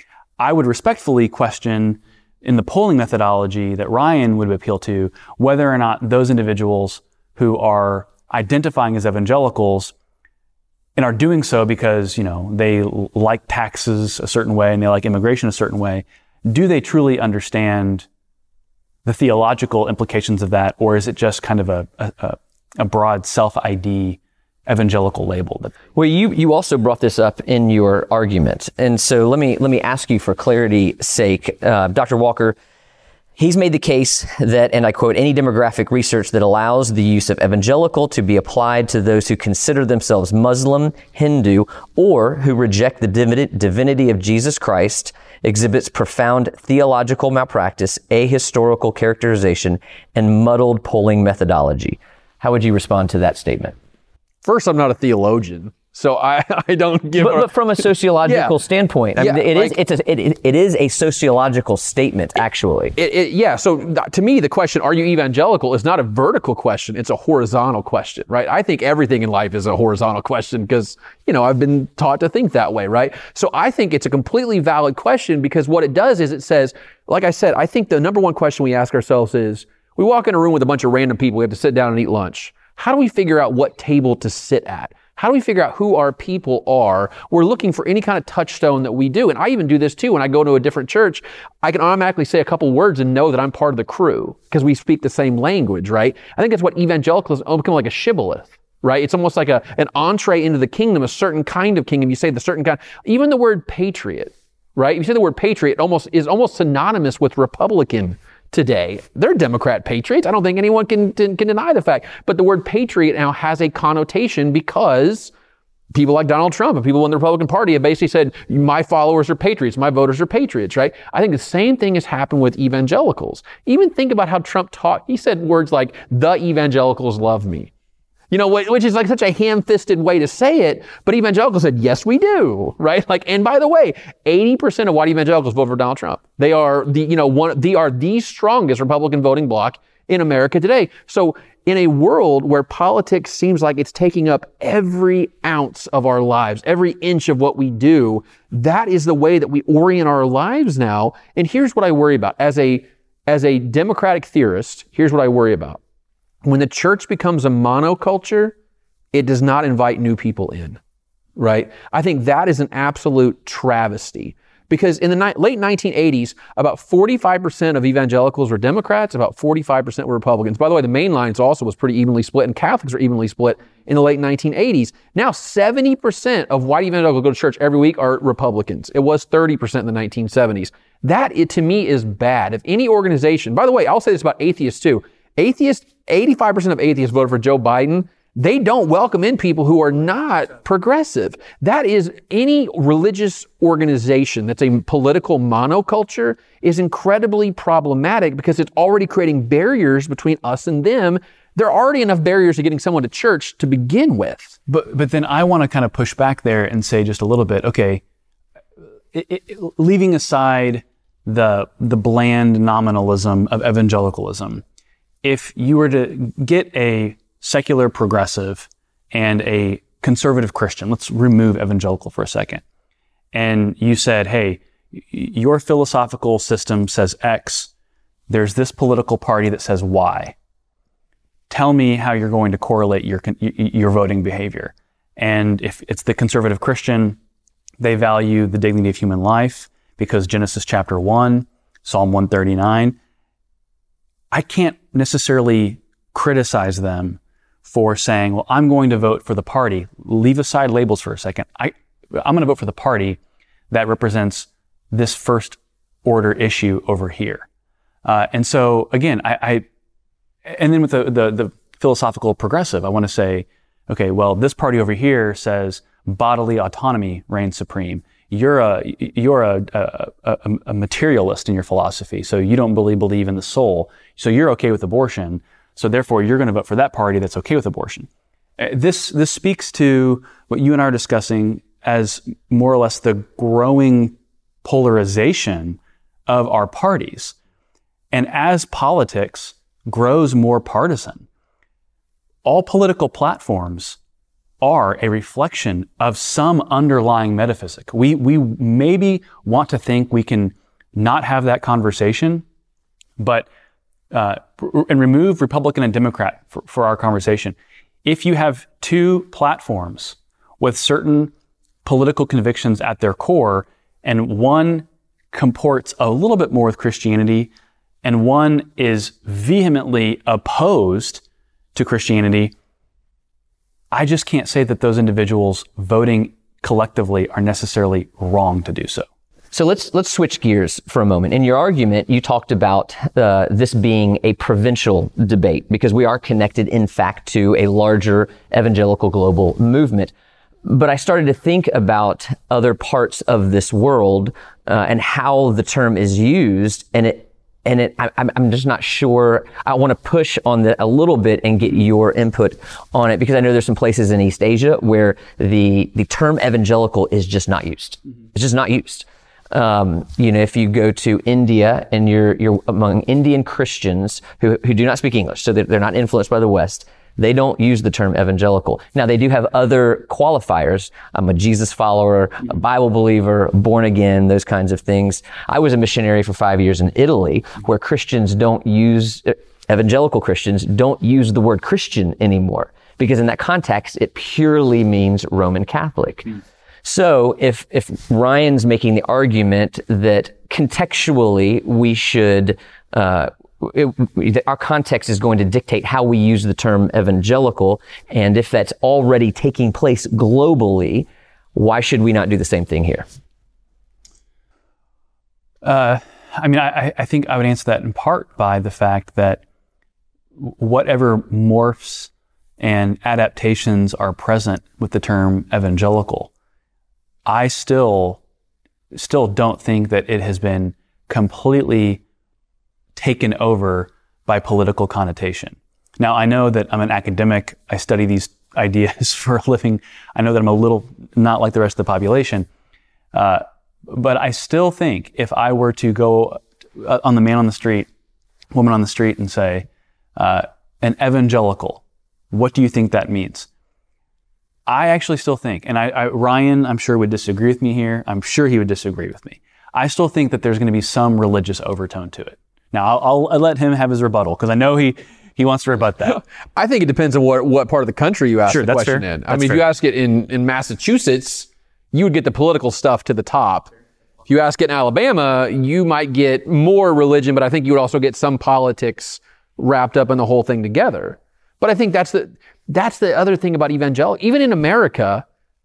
I would respectfully question in the polling methodology that Ryan would appeal to whether or not those individuals who are identifying as evangelicals and are doing so because, you know, they like taxes a certain way and they like immigration a certain way, do they truly understand the theological implications of that, or is it just kind of a, a, a broad self-I D evangelical label? That- well, you you also brought this up in your argument, and so let me let me ask you for clarity's sake, uh, Doctor Walker. He's made the case that, and I quote, any demographic research that allows the use of evangelical to be applied to those who consider themselves Muslim, Hindu, or who reject the divinity of Jesus Christ exhibits profound theological malpractice, ahistorical characterization, and muddled polling methodology. How would you respond to that statement? First, I'm not a theologian. So I, I don't give. But, a, but from a sociological yeah. standpoint, I mean, yeah, it like, is it's a, it, it is a sociological statement, actually. It, it, yeah. So to me, the question, "Are you evangelical?" is not a vertical question; it's a horizontal question, right? I think everything in life is a horizontal question because you know I've been taught to think that way, right? So I think it's a completely valid question because what it does is it says, like I said, I think the number one question we ask ourselves is: we walk in a room with a bunch of random people, we have to sit down and eat lunch. How do we figure out what table to sit at? How do we figure out who our people are? We're looking for any kind of touchstone that we do. And I even do this too. When I go to a different church, I can automatically say a couple words and know that I'm part of the crew because we speak the same language, right? I think that's what evangelicalism become like a shibboleth, right? It's almost like a an entree into the kingdom, a certain kind of kingdom. You say the certain kind, even the word patriot, right? If you say the word patriot, almost is almost synonymous with Republican today. They're Democrat patriots. I don't think anyone can, can can deny the fact. But the word patriot now has a connotation because people like Donald Trump and people in the Republican Party have basically said, my followers are patriots, my voters are patriots, right? I think the same thing has happened with evangelicals. Even think about how Trump talked. He said words like, the evangelicals love me. You know, which is like such a ham-fisted way to say it, but evangelicals said, yes, we do, right? Like, and by the way, eighty percent of white evangelicals vote for Donald Trump. They are the, you know, one, they are the strongest Republican voting bloc in America today. So in a world where politics seems like it's taking up every ounce of our lives, every inch of what we do, that is the way that we orient our lives now. And here's what I worry about. As a, as a democratic theorist, here's what I worry about. When the church becomes a monoculture, it does not invite new people in, right? I think that is an absolute travesty. Because in the ni- late nineteen eighties, about forty-five percent of evangelicals were Democrats, about forty-five percent were Republicans. By the way, the main lines also was pretty evenly split, and Catholics are evenly split in the late nineteen eighties. Now, seventy percent of white evangelicals who go to church every week are Republicans. It was thirty percent in the nineteen seventies. That, it, to me, is bad. If any organization, by the way, I'll say this about atheists too. Atheists, eighty-five percent of atheists voted for Joe Biden. They don't welcome in people who are not progressive. That is, any religious organization that's a political monoculture is incredibly problematic because it's already creating barriers between us and them. There are already enough barriers to getting someone to church to begin with. But but then I want to kind of push back there and say just a little bit, okay, it, it, leaving aside the the bland nominalism of evangelicalism, if you were to get a secular progressive and a conservative Christian, let's remove evangelical for a second, and you said, hey, your philosophical system says X, there's this political party that says Y. Tell me how you're going to correlate your your voting behavior. And if it's the conservative Christian, they value the dignity of human life because Genesis chapter one, Psalm one thirty-nine. I can't necessarily criticize them for saying, well, I'm going to vote for the party. Leave aside labels for a second. I, I'm going to vote for the party that represents this first order issue over here. Uh, and so again, I, I and then with the, the, the philosophical progressive, I want to say, okay, well, this party over here says bodily autonomy reigns supreme. You're a, you're a, a, a, a materialist in your philosophy. So you don't believe, believe in the soul. So you're okay with abortion. So therefore, you're going to vote for that party that's okay with abortion. This this speaks to what you and I are discussing as more or less the growing polarization of our parties. And as politics grows more partisan, all political platforms are a reflection of some underlying metaphysic. We we maybe want to think we can not have that conversation, but Uh, and remove Republican and Democrat for, for our conversation. If you have two platforms with certain political convictions at their core, and one comports a little bit more with Christianity, and one is vehemently opposed to Christianity, I just can't say that those individuals voting collectively are necessarily wrong to do so. So let's let's switch gears for a moment. In your argument, you talked about uh, this being a provincial debate because we are connected, in fact, to a larger evangelical global movement. But I started to think about other parts of this world uh, and how the term is used, and it and it I, I'm just not sure. I want to push on that a little bit and get your input on it because I know there's some places in East Asia where the the term evangelical is just not used. It's just not used. Um, you know, if you go to India and you're, you're among Indian Christians who, who do not speak English, so they're, they're not influenced by the West, they don't use the term evangelical. Now, they do have other qualifiers. I'm a Jesus follower, a Bible believer, born again, those kinds of things. I was a missionary for five years in Italy where Christians don't use, evangelical Christians don't use the word Christian anymore because in that context, it purely means Roman Catholic. Mm. So if, if Ryan's making the argument that contextually we should, uh, it, our context is going to dictate how we use the term evangelical, and if that's already taking place globally, why should we not do the same thing here? Uh, I mean, I, I think I would answer that in part by the fact that whatever morphs and adaptations are present with the term evangelical, I still, still don't think that it has been completely taken over by political connotation. Now, I know that I'm an academic. I study these ideas for a living. I know that I'm a little not like the rest of the population. Uh, but I still think if I were to go uh, on the man on the street, woman on the street and say, uh, an evangelical, what do you think that means? I actually still think, and I, I, Ryan, I'm sure would disagree with me here. I'm sure he would disagree with me. I still think that there's going to be some religious overtone to it. Now, I'll, I'll, I'll let him have his rebuttal because I know he, he wants to rebut that. I think it depends on what, what part of the country you ask sure, the that's question fair. in. That's I mean, fair. if you ask it in, in Massachusetts, you would get the political stuff to the top. If you ask it in Alabama, you might get more religion, but I think you would also get some politics wrapped up in the whole thing together. But I think that's the that's the other thing about evangelical. Even in America,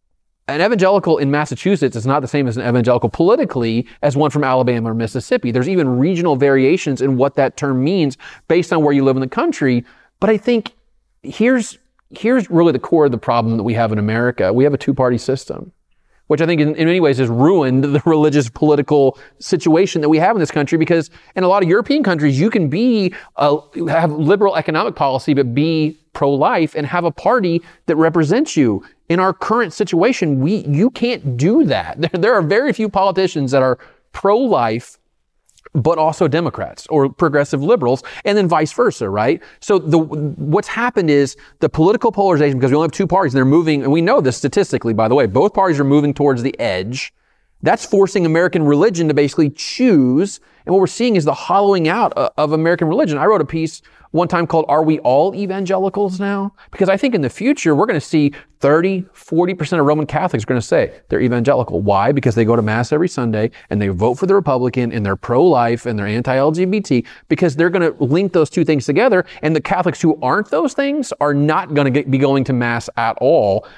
an evangelical in Massachusetts is not the same as an evangelical politically as one from Alabama or Mississippi. There's even regional variations in what that term means based on where you live in the country. But I think here's here's really the core of the problem that we have in America. We have a two-party system, which I think in, in many ways has ruined the religious political situation that we have in this country, because in a lot of European countries, you can be, uh, have liberal economic policy, but be pro-life and have a party that represents you. In our current situation, we, you can't do that. There, there are very few politicians that are pro-life, but also Democrats or progressive liberals, and then vice versa, right? So the what's happened is the political polarization, because we only have two parties and they're moving, and we know this statistically, by the way, both parties are moving towards the edge. That's forcing American religion to basically choose. And what we're seeing is the hollowing out of American religion. I wrote a piece one time called, Are We All Evangelicals Now? Because I think in the future, we're going to see thirty, forty percent of Roman Catholics are going to say they're evangelical. Why? Because they go to Mass every Sunday and they vote for the Republican and they're pro-life and they're anti-L G B T, because they're going to link those two things together. And the Catholics who aren't those things are not going to be going to Mass at all.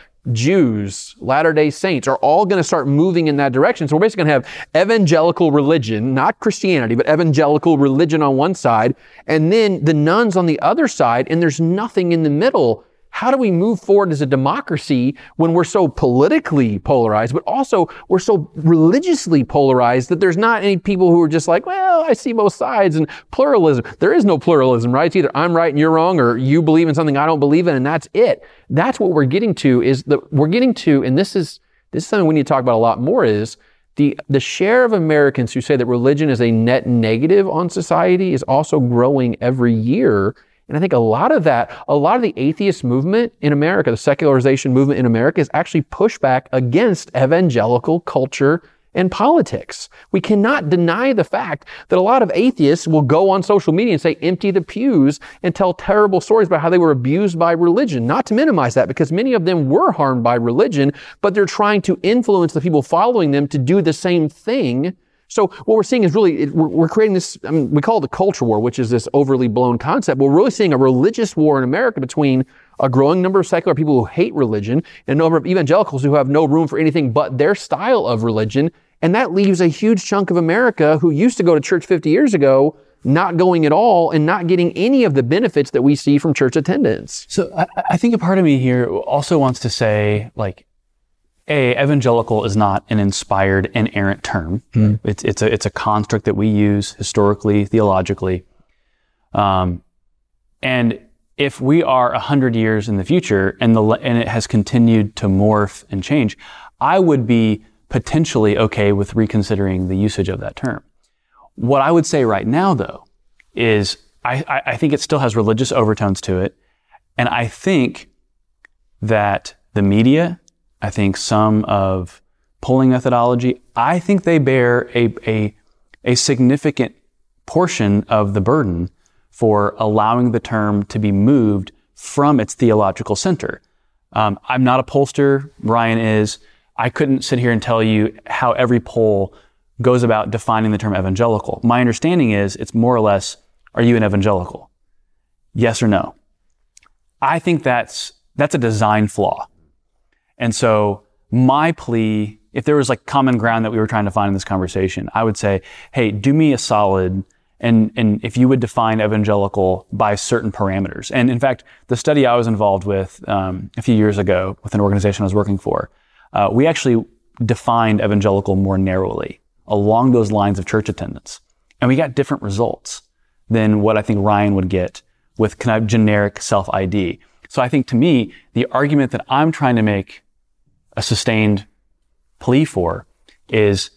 Jews, Latter-day Saints are all going to start moving in that direction. So we're basically going to have evangelical religion, not Christianity, but evangelical religion on one side, and then the nuns on the other side, and there's nothing in the middle. How do we move forward as a democracy when we're so politically polarized, but also we're so religiously polarized that there's not any people who are just like, well, I see both sides, and pluralism. There is no pluralism, right? It's either I'm right and you're wrong, or you believe in something I don't believe in, and that's it. That's what we're getting to is that we're getting to, and this is, this is something we need to talk about a lot more, is the, the share of Americans who say that religion is a net negative on society is also growing every year. And I think a lot of that, a lot of the atheist movement in America, the secularization movement in America, is actually pushback against evangelical culture and politics. We cannot deny the fact that a lot of atheists will go on social media and say, empty the pews, and tell terrible stories about how they were abused by religion. Not to minimize that, because many of them were harmed by religion, but they're trying to influence the people following them to do the same thing. So what we're seeing is really, it, we're, we're creating this, I mean, we call it the culture war, which is this overly blown concept. But we're really seeing a religious war in America between a growing number of secular people who hate religion and a number of evangelicals who have no room for anything but their style of religion. And that leaves a huge chunk of America who used to go to church fifty years ago not going at all and not getting any of the benefits that we see from church attendance. So I, I think a part of me here also wants to say, like, A, evangelical is not an inspired, inerrant term. Mm. It's, it's a, it's a construct that we use historically, theologically. Um, and if we are a hundred years in the future and the, and it has continued to morph and change, I would be potentially okay with reconsidering the usage of that term. What I would say right now, though, is I, I, I think it still has religious overtones to it. And I think that the media, I think some of polling methodology, I think they bear a, a, a significant portion of the burden for allowing the term to be moved from its theological center. Um, I'm not a pollster, Ryan is. I couldn't sit here and tell you how every poll goes about defining the term evangelical. My understanding is it's more or less, are you an evangelical? Yes or no? I think that's that's a design flaw. And so my plea, if there was like common ground that we were trying to find in this conversation, I would say, hey, do me a solid, and, and if you would define evangelical by certain parameters. And in fact, the study I was involved with um, a few years ago with an organization I was working for, uh, we actually defined evangelical more narrowly along those lines of church attendance. And we got different results than what I think Ryan would get with kind of generic self-I D. So I think to me, the argument that I'm trying to make a sustained plea for is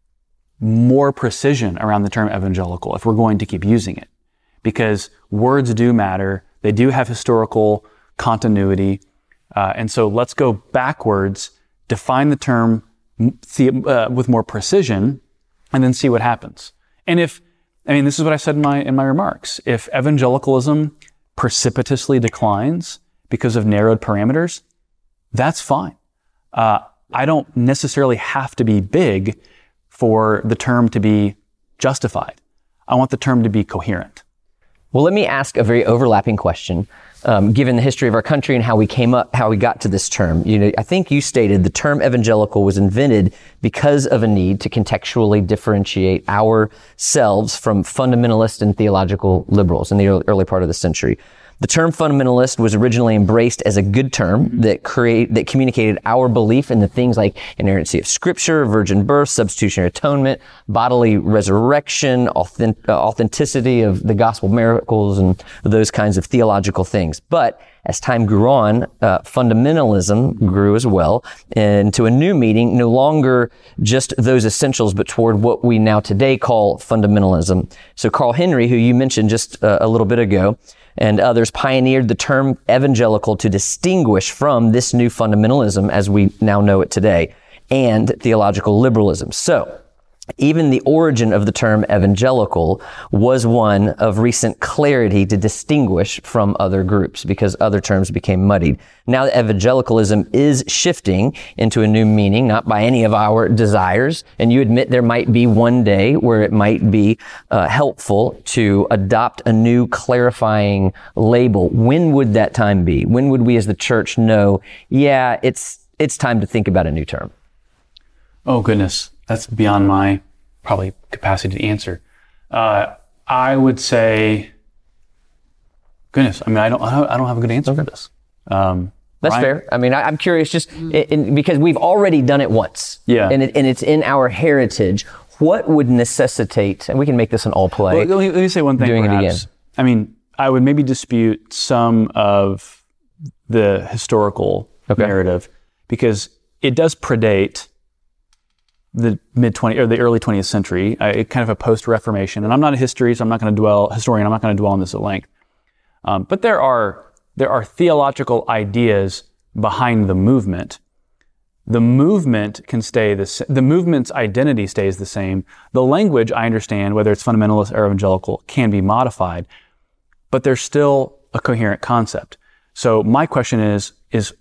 more precision around the term evangelical if we're going to keep using it. Because words do matter. They do have historical continuity. Uh, and so let's go backwards, define the term uh, with more precision, and then see what happens. And if, I mean, this is what I said in my, in my remarks. If evangelicalism precipitously declines because of narrowed parameters, that's fine. Uh, I don't necessarily have to be big for the term to be justified. I want the term to be coherent. Well, let me ask a very overlapping question. Um, given the history of our country and how we came up, how we got to this term, you know, I think you stated the term evangelical was invented because of a need to contextually differentiate ourselves from fundamentalist and theological liberals in the early part of the century. The term fundamentalist was originally embraced as a good term that create that communicated our belief in the things like inerrancy of Scripture, virgin birth, substitutionary atonement, bodily resurrection, authentic, uh, authenticity of the gospel miracles, and those kinds of theological things. But as time grew on, uh, fundamentalism grew as well into a new meaning, no longer just those essentials, but toward what we now today call fundamentalism. So Carl Henry, who you mentioned just uh, a little bit ago, and others pioneered the term evangelical to distinguish from this new fundamentalism as we now know it today, and theological liberalism. So, even the origin of the term evangelical was one of recent clarity to distinguish from other groups because other terms became muddied. Now that evangelicalism is shifting into a new meaning, not by any of our desires, and you admit there might be one day where it might be uh, helpful to adopt a new clarifying label. When would that time be? When would we as the church know, yeah, it's it's time to think about a new term? Oh, goodness. That's beyond my probably capacity to answer. Uh, I would say, goodness, I mean, I don't, I don't have a good answer for this. Um, That's Ryan? fair. I mean, I, I'm curious just in, in, because we've already done it once. Yeah. And, it, and it's in our heritage. What would necessitate, and we can make this an all play. Well, let, me, let me say one thing. Doing perhaps. it again. I mean, I would maybe dispute some of the historical Okay. narrative because it does predate the mid twentieth or the early twentieth century, uh, kind of a post-Reformation. And I'm not a history, so I'm not going to dwell historian. I'm not going to dwell on this at length. Um, but there are there are theological ideas behind the movement. The movement can stay the same. The movement's identity stays the same. The language, I understand, whether it's fundamentalist or evangelical, can be modified, but there's still a coherent concept. So my question is: is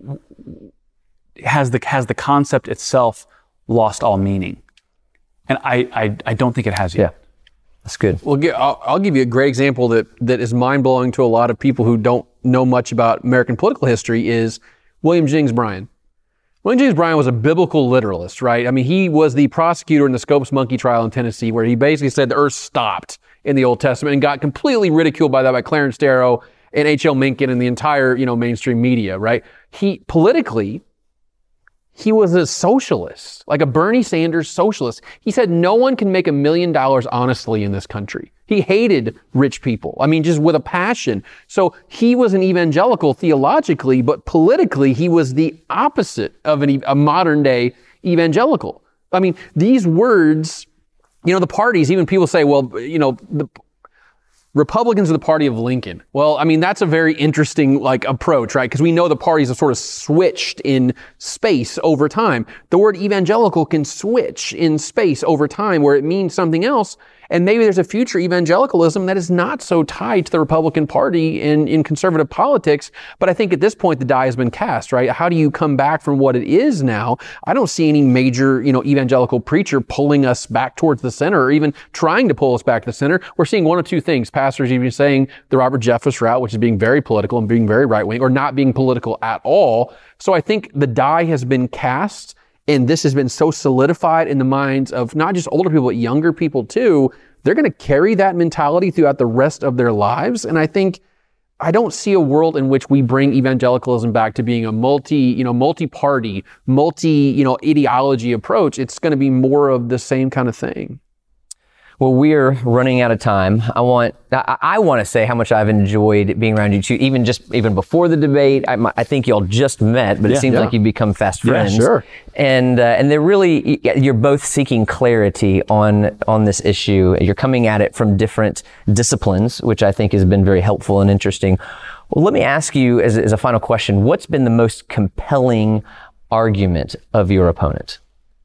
has the has the concept itself lost all meaning? And I, I, I don't think it has yet. Yeah, that's good. Well, I'll, I'll give you a great example that, that is mind-blowing to a lot of people who don't know much about American political history is William Jennings Bryan. William Jennings Bryan was a biblical literalist, right? I mean, he was the prosecutor in the Scopes Monkey trial in Tennessee, where he basically said the earth stopped in the Old Testament and got completely ridiculed by that by Clarence Darrow and H L Mencken and the entire, you know, mainstream media, right? He, politically, he was a socialist, like a Bernie Sanders socialist. He said no one can make a million dollars honestly in this country. He hated rich people. I mean, just with a passion. So he was an evangelical theologically, but politically he was the opposite of an, a modern day evangelical. I mean, these words, you know, the parties, even people say, well, you know, the Republicans are the party of Lincoln. Well, I mean, that's a very interesting, like, approach, right? Because we know the parties have sort of switched in space over time. The word evangelical can switch in space over time where it means something else. And maybe there's a future evangelicalism that is not so tied to the Republican Party in, in conservative politics. But I think at this point, the die has been cast, right? How do you come back from what it is now? I don't see any major, you know, evangelical preacher pulling us back towards the center or even trying to pull us back to the center. We're seeing one of two things. Pastors even saying the Robert Jeffress route, which is being very political and being very right-wing, or not being political at all. So I think the die has been cast. And this has been so solidified in the minds of not just older people, but younger people too. They're going to carry that mentality throughout the rest of their lives. And I think, I don't see a world in which we bring evangelicalism back to being a multi, you know, multi-party, multi, you know, ideology approach. It's going to be more of the same kind of thing. Well, we're running out of time. I want I, I want to say how much I've enjoyed being around you two, even just even before the debate. I, I think y'all just met, but it Yeah, seems yeah. like you've become fast friends. Yeah, sure. And uh, and they're really you're both seeking clarity on on this issue. You're coming at it from different disciplines, which I think has been very helpful and interesting. Well, let me ask you as, as a final question: what's been the most compelling argument of your opponent?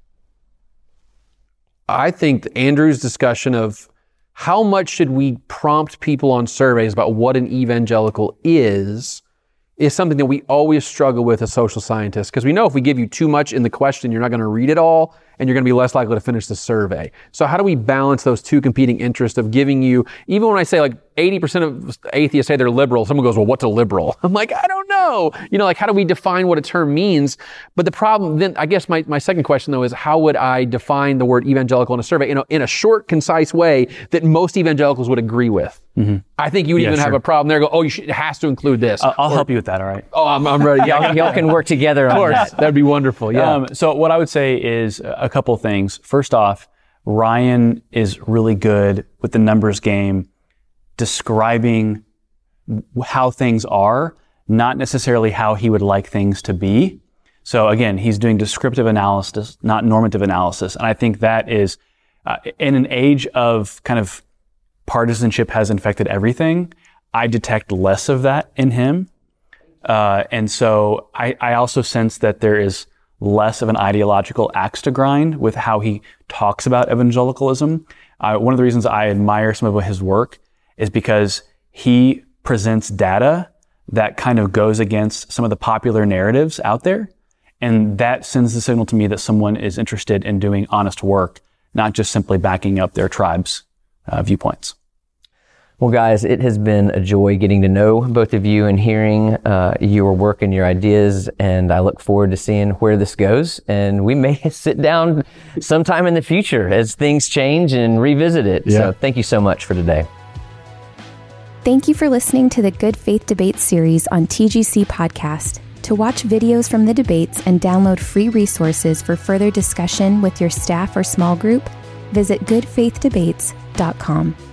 I think Andrew's discussion of how much should we prompt people on surveys about what an evangelical is, is something that we always struggle with as social scientists. Because we know if we give you too much in the question, you're not going to read it all, and you're going to be less likely to finish the survey. So how do we balance those two competing interests of giving you, even when I say like eighty percent of atheists say they're liberal, someone goes, well, what's a liberal? I'm like, I don't know. You know, like how do we define what a term means? But the problem then, I guess my, my second question though is how would I define the word evangelical in a survey in a, in a short, concise way that most evangelicals would agree with? Mm-hmm. I think you would Yeah, even sure. have a problem there. Go, oh, you should, it has to include this. I'll, I'll Or, help you with that, all right? Oh, I'm, I'm ready. Yeah, Y'all, y'all can work together on of course. that. That'd be wonderful. Yeah. Um, so what I would say is a couple things. First off, Ryan is really good with the numbers game, describing how things are, not necessarily how he would like things to be. So again, he's doing descriptive analysis, not normative analysis. And I think that is, uh, in an age of kind of partisanship has infected everything, I detect less of that in him. Uh, and so I, I also sense that there is less of an ideological axe to grind with how he talks about evangelicalism. Uh, one of the reasons I admire some of his work is because he presents data that kind of goes against some of the popular narratives out there. And that sends the signal to me that someone is interested in doing honest work, not just simply backing up their tribe's uh, viewpoints. Well, guys, it has been a joy getting to know both of you and hearing uh, your work and your ideas, and I look forward to seeing where this goes. And we may sit down sometime in the future as things change and revisit it. Yeah. So thank you so much for today. Thank you for listening to the Good Faith Debates series on T G C Podcast. To watch videos from the debates and download free resources for further discussion with your staff or small group, visit good faith debates dot com.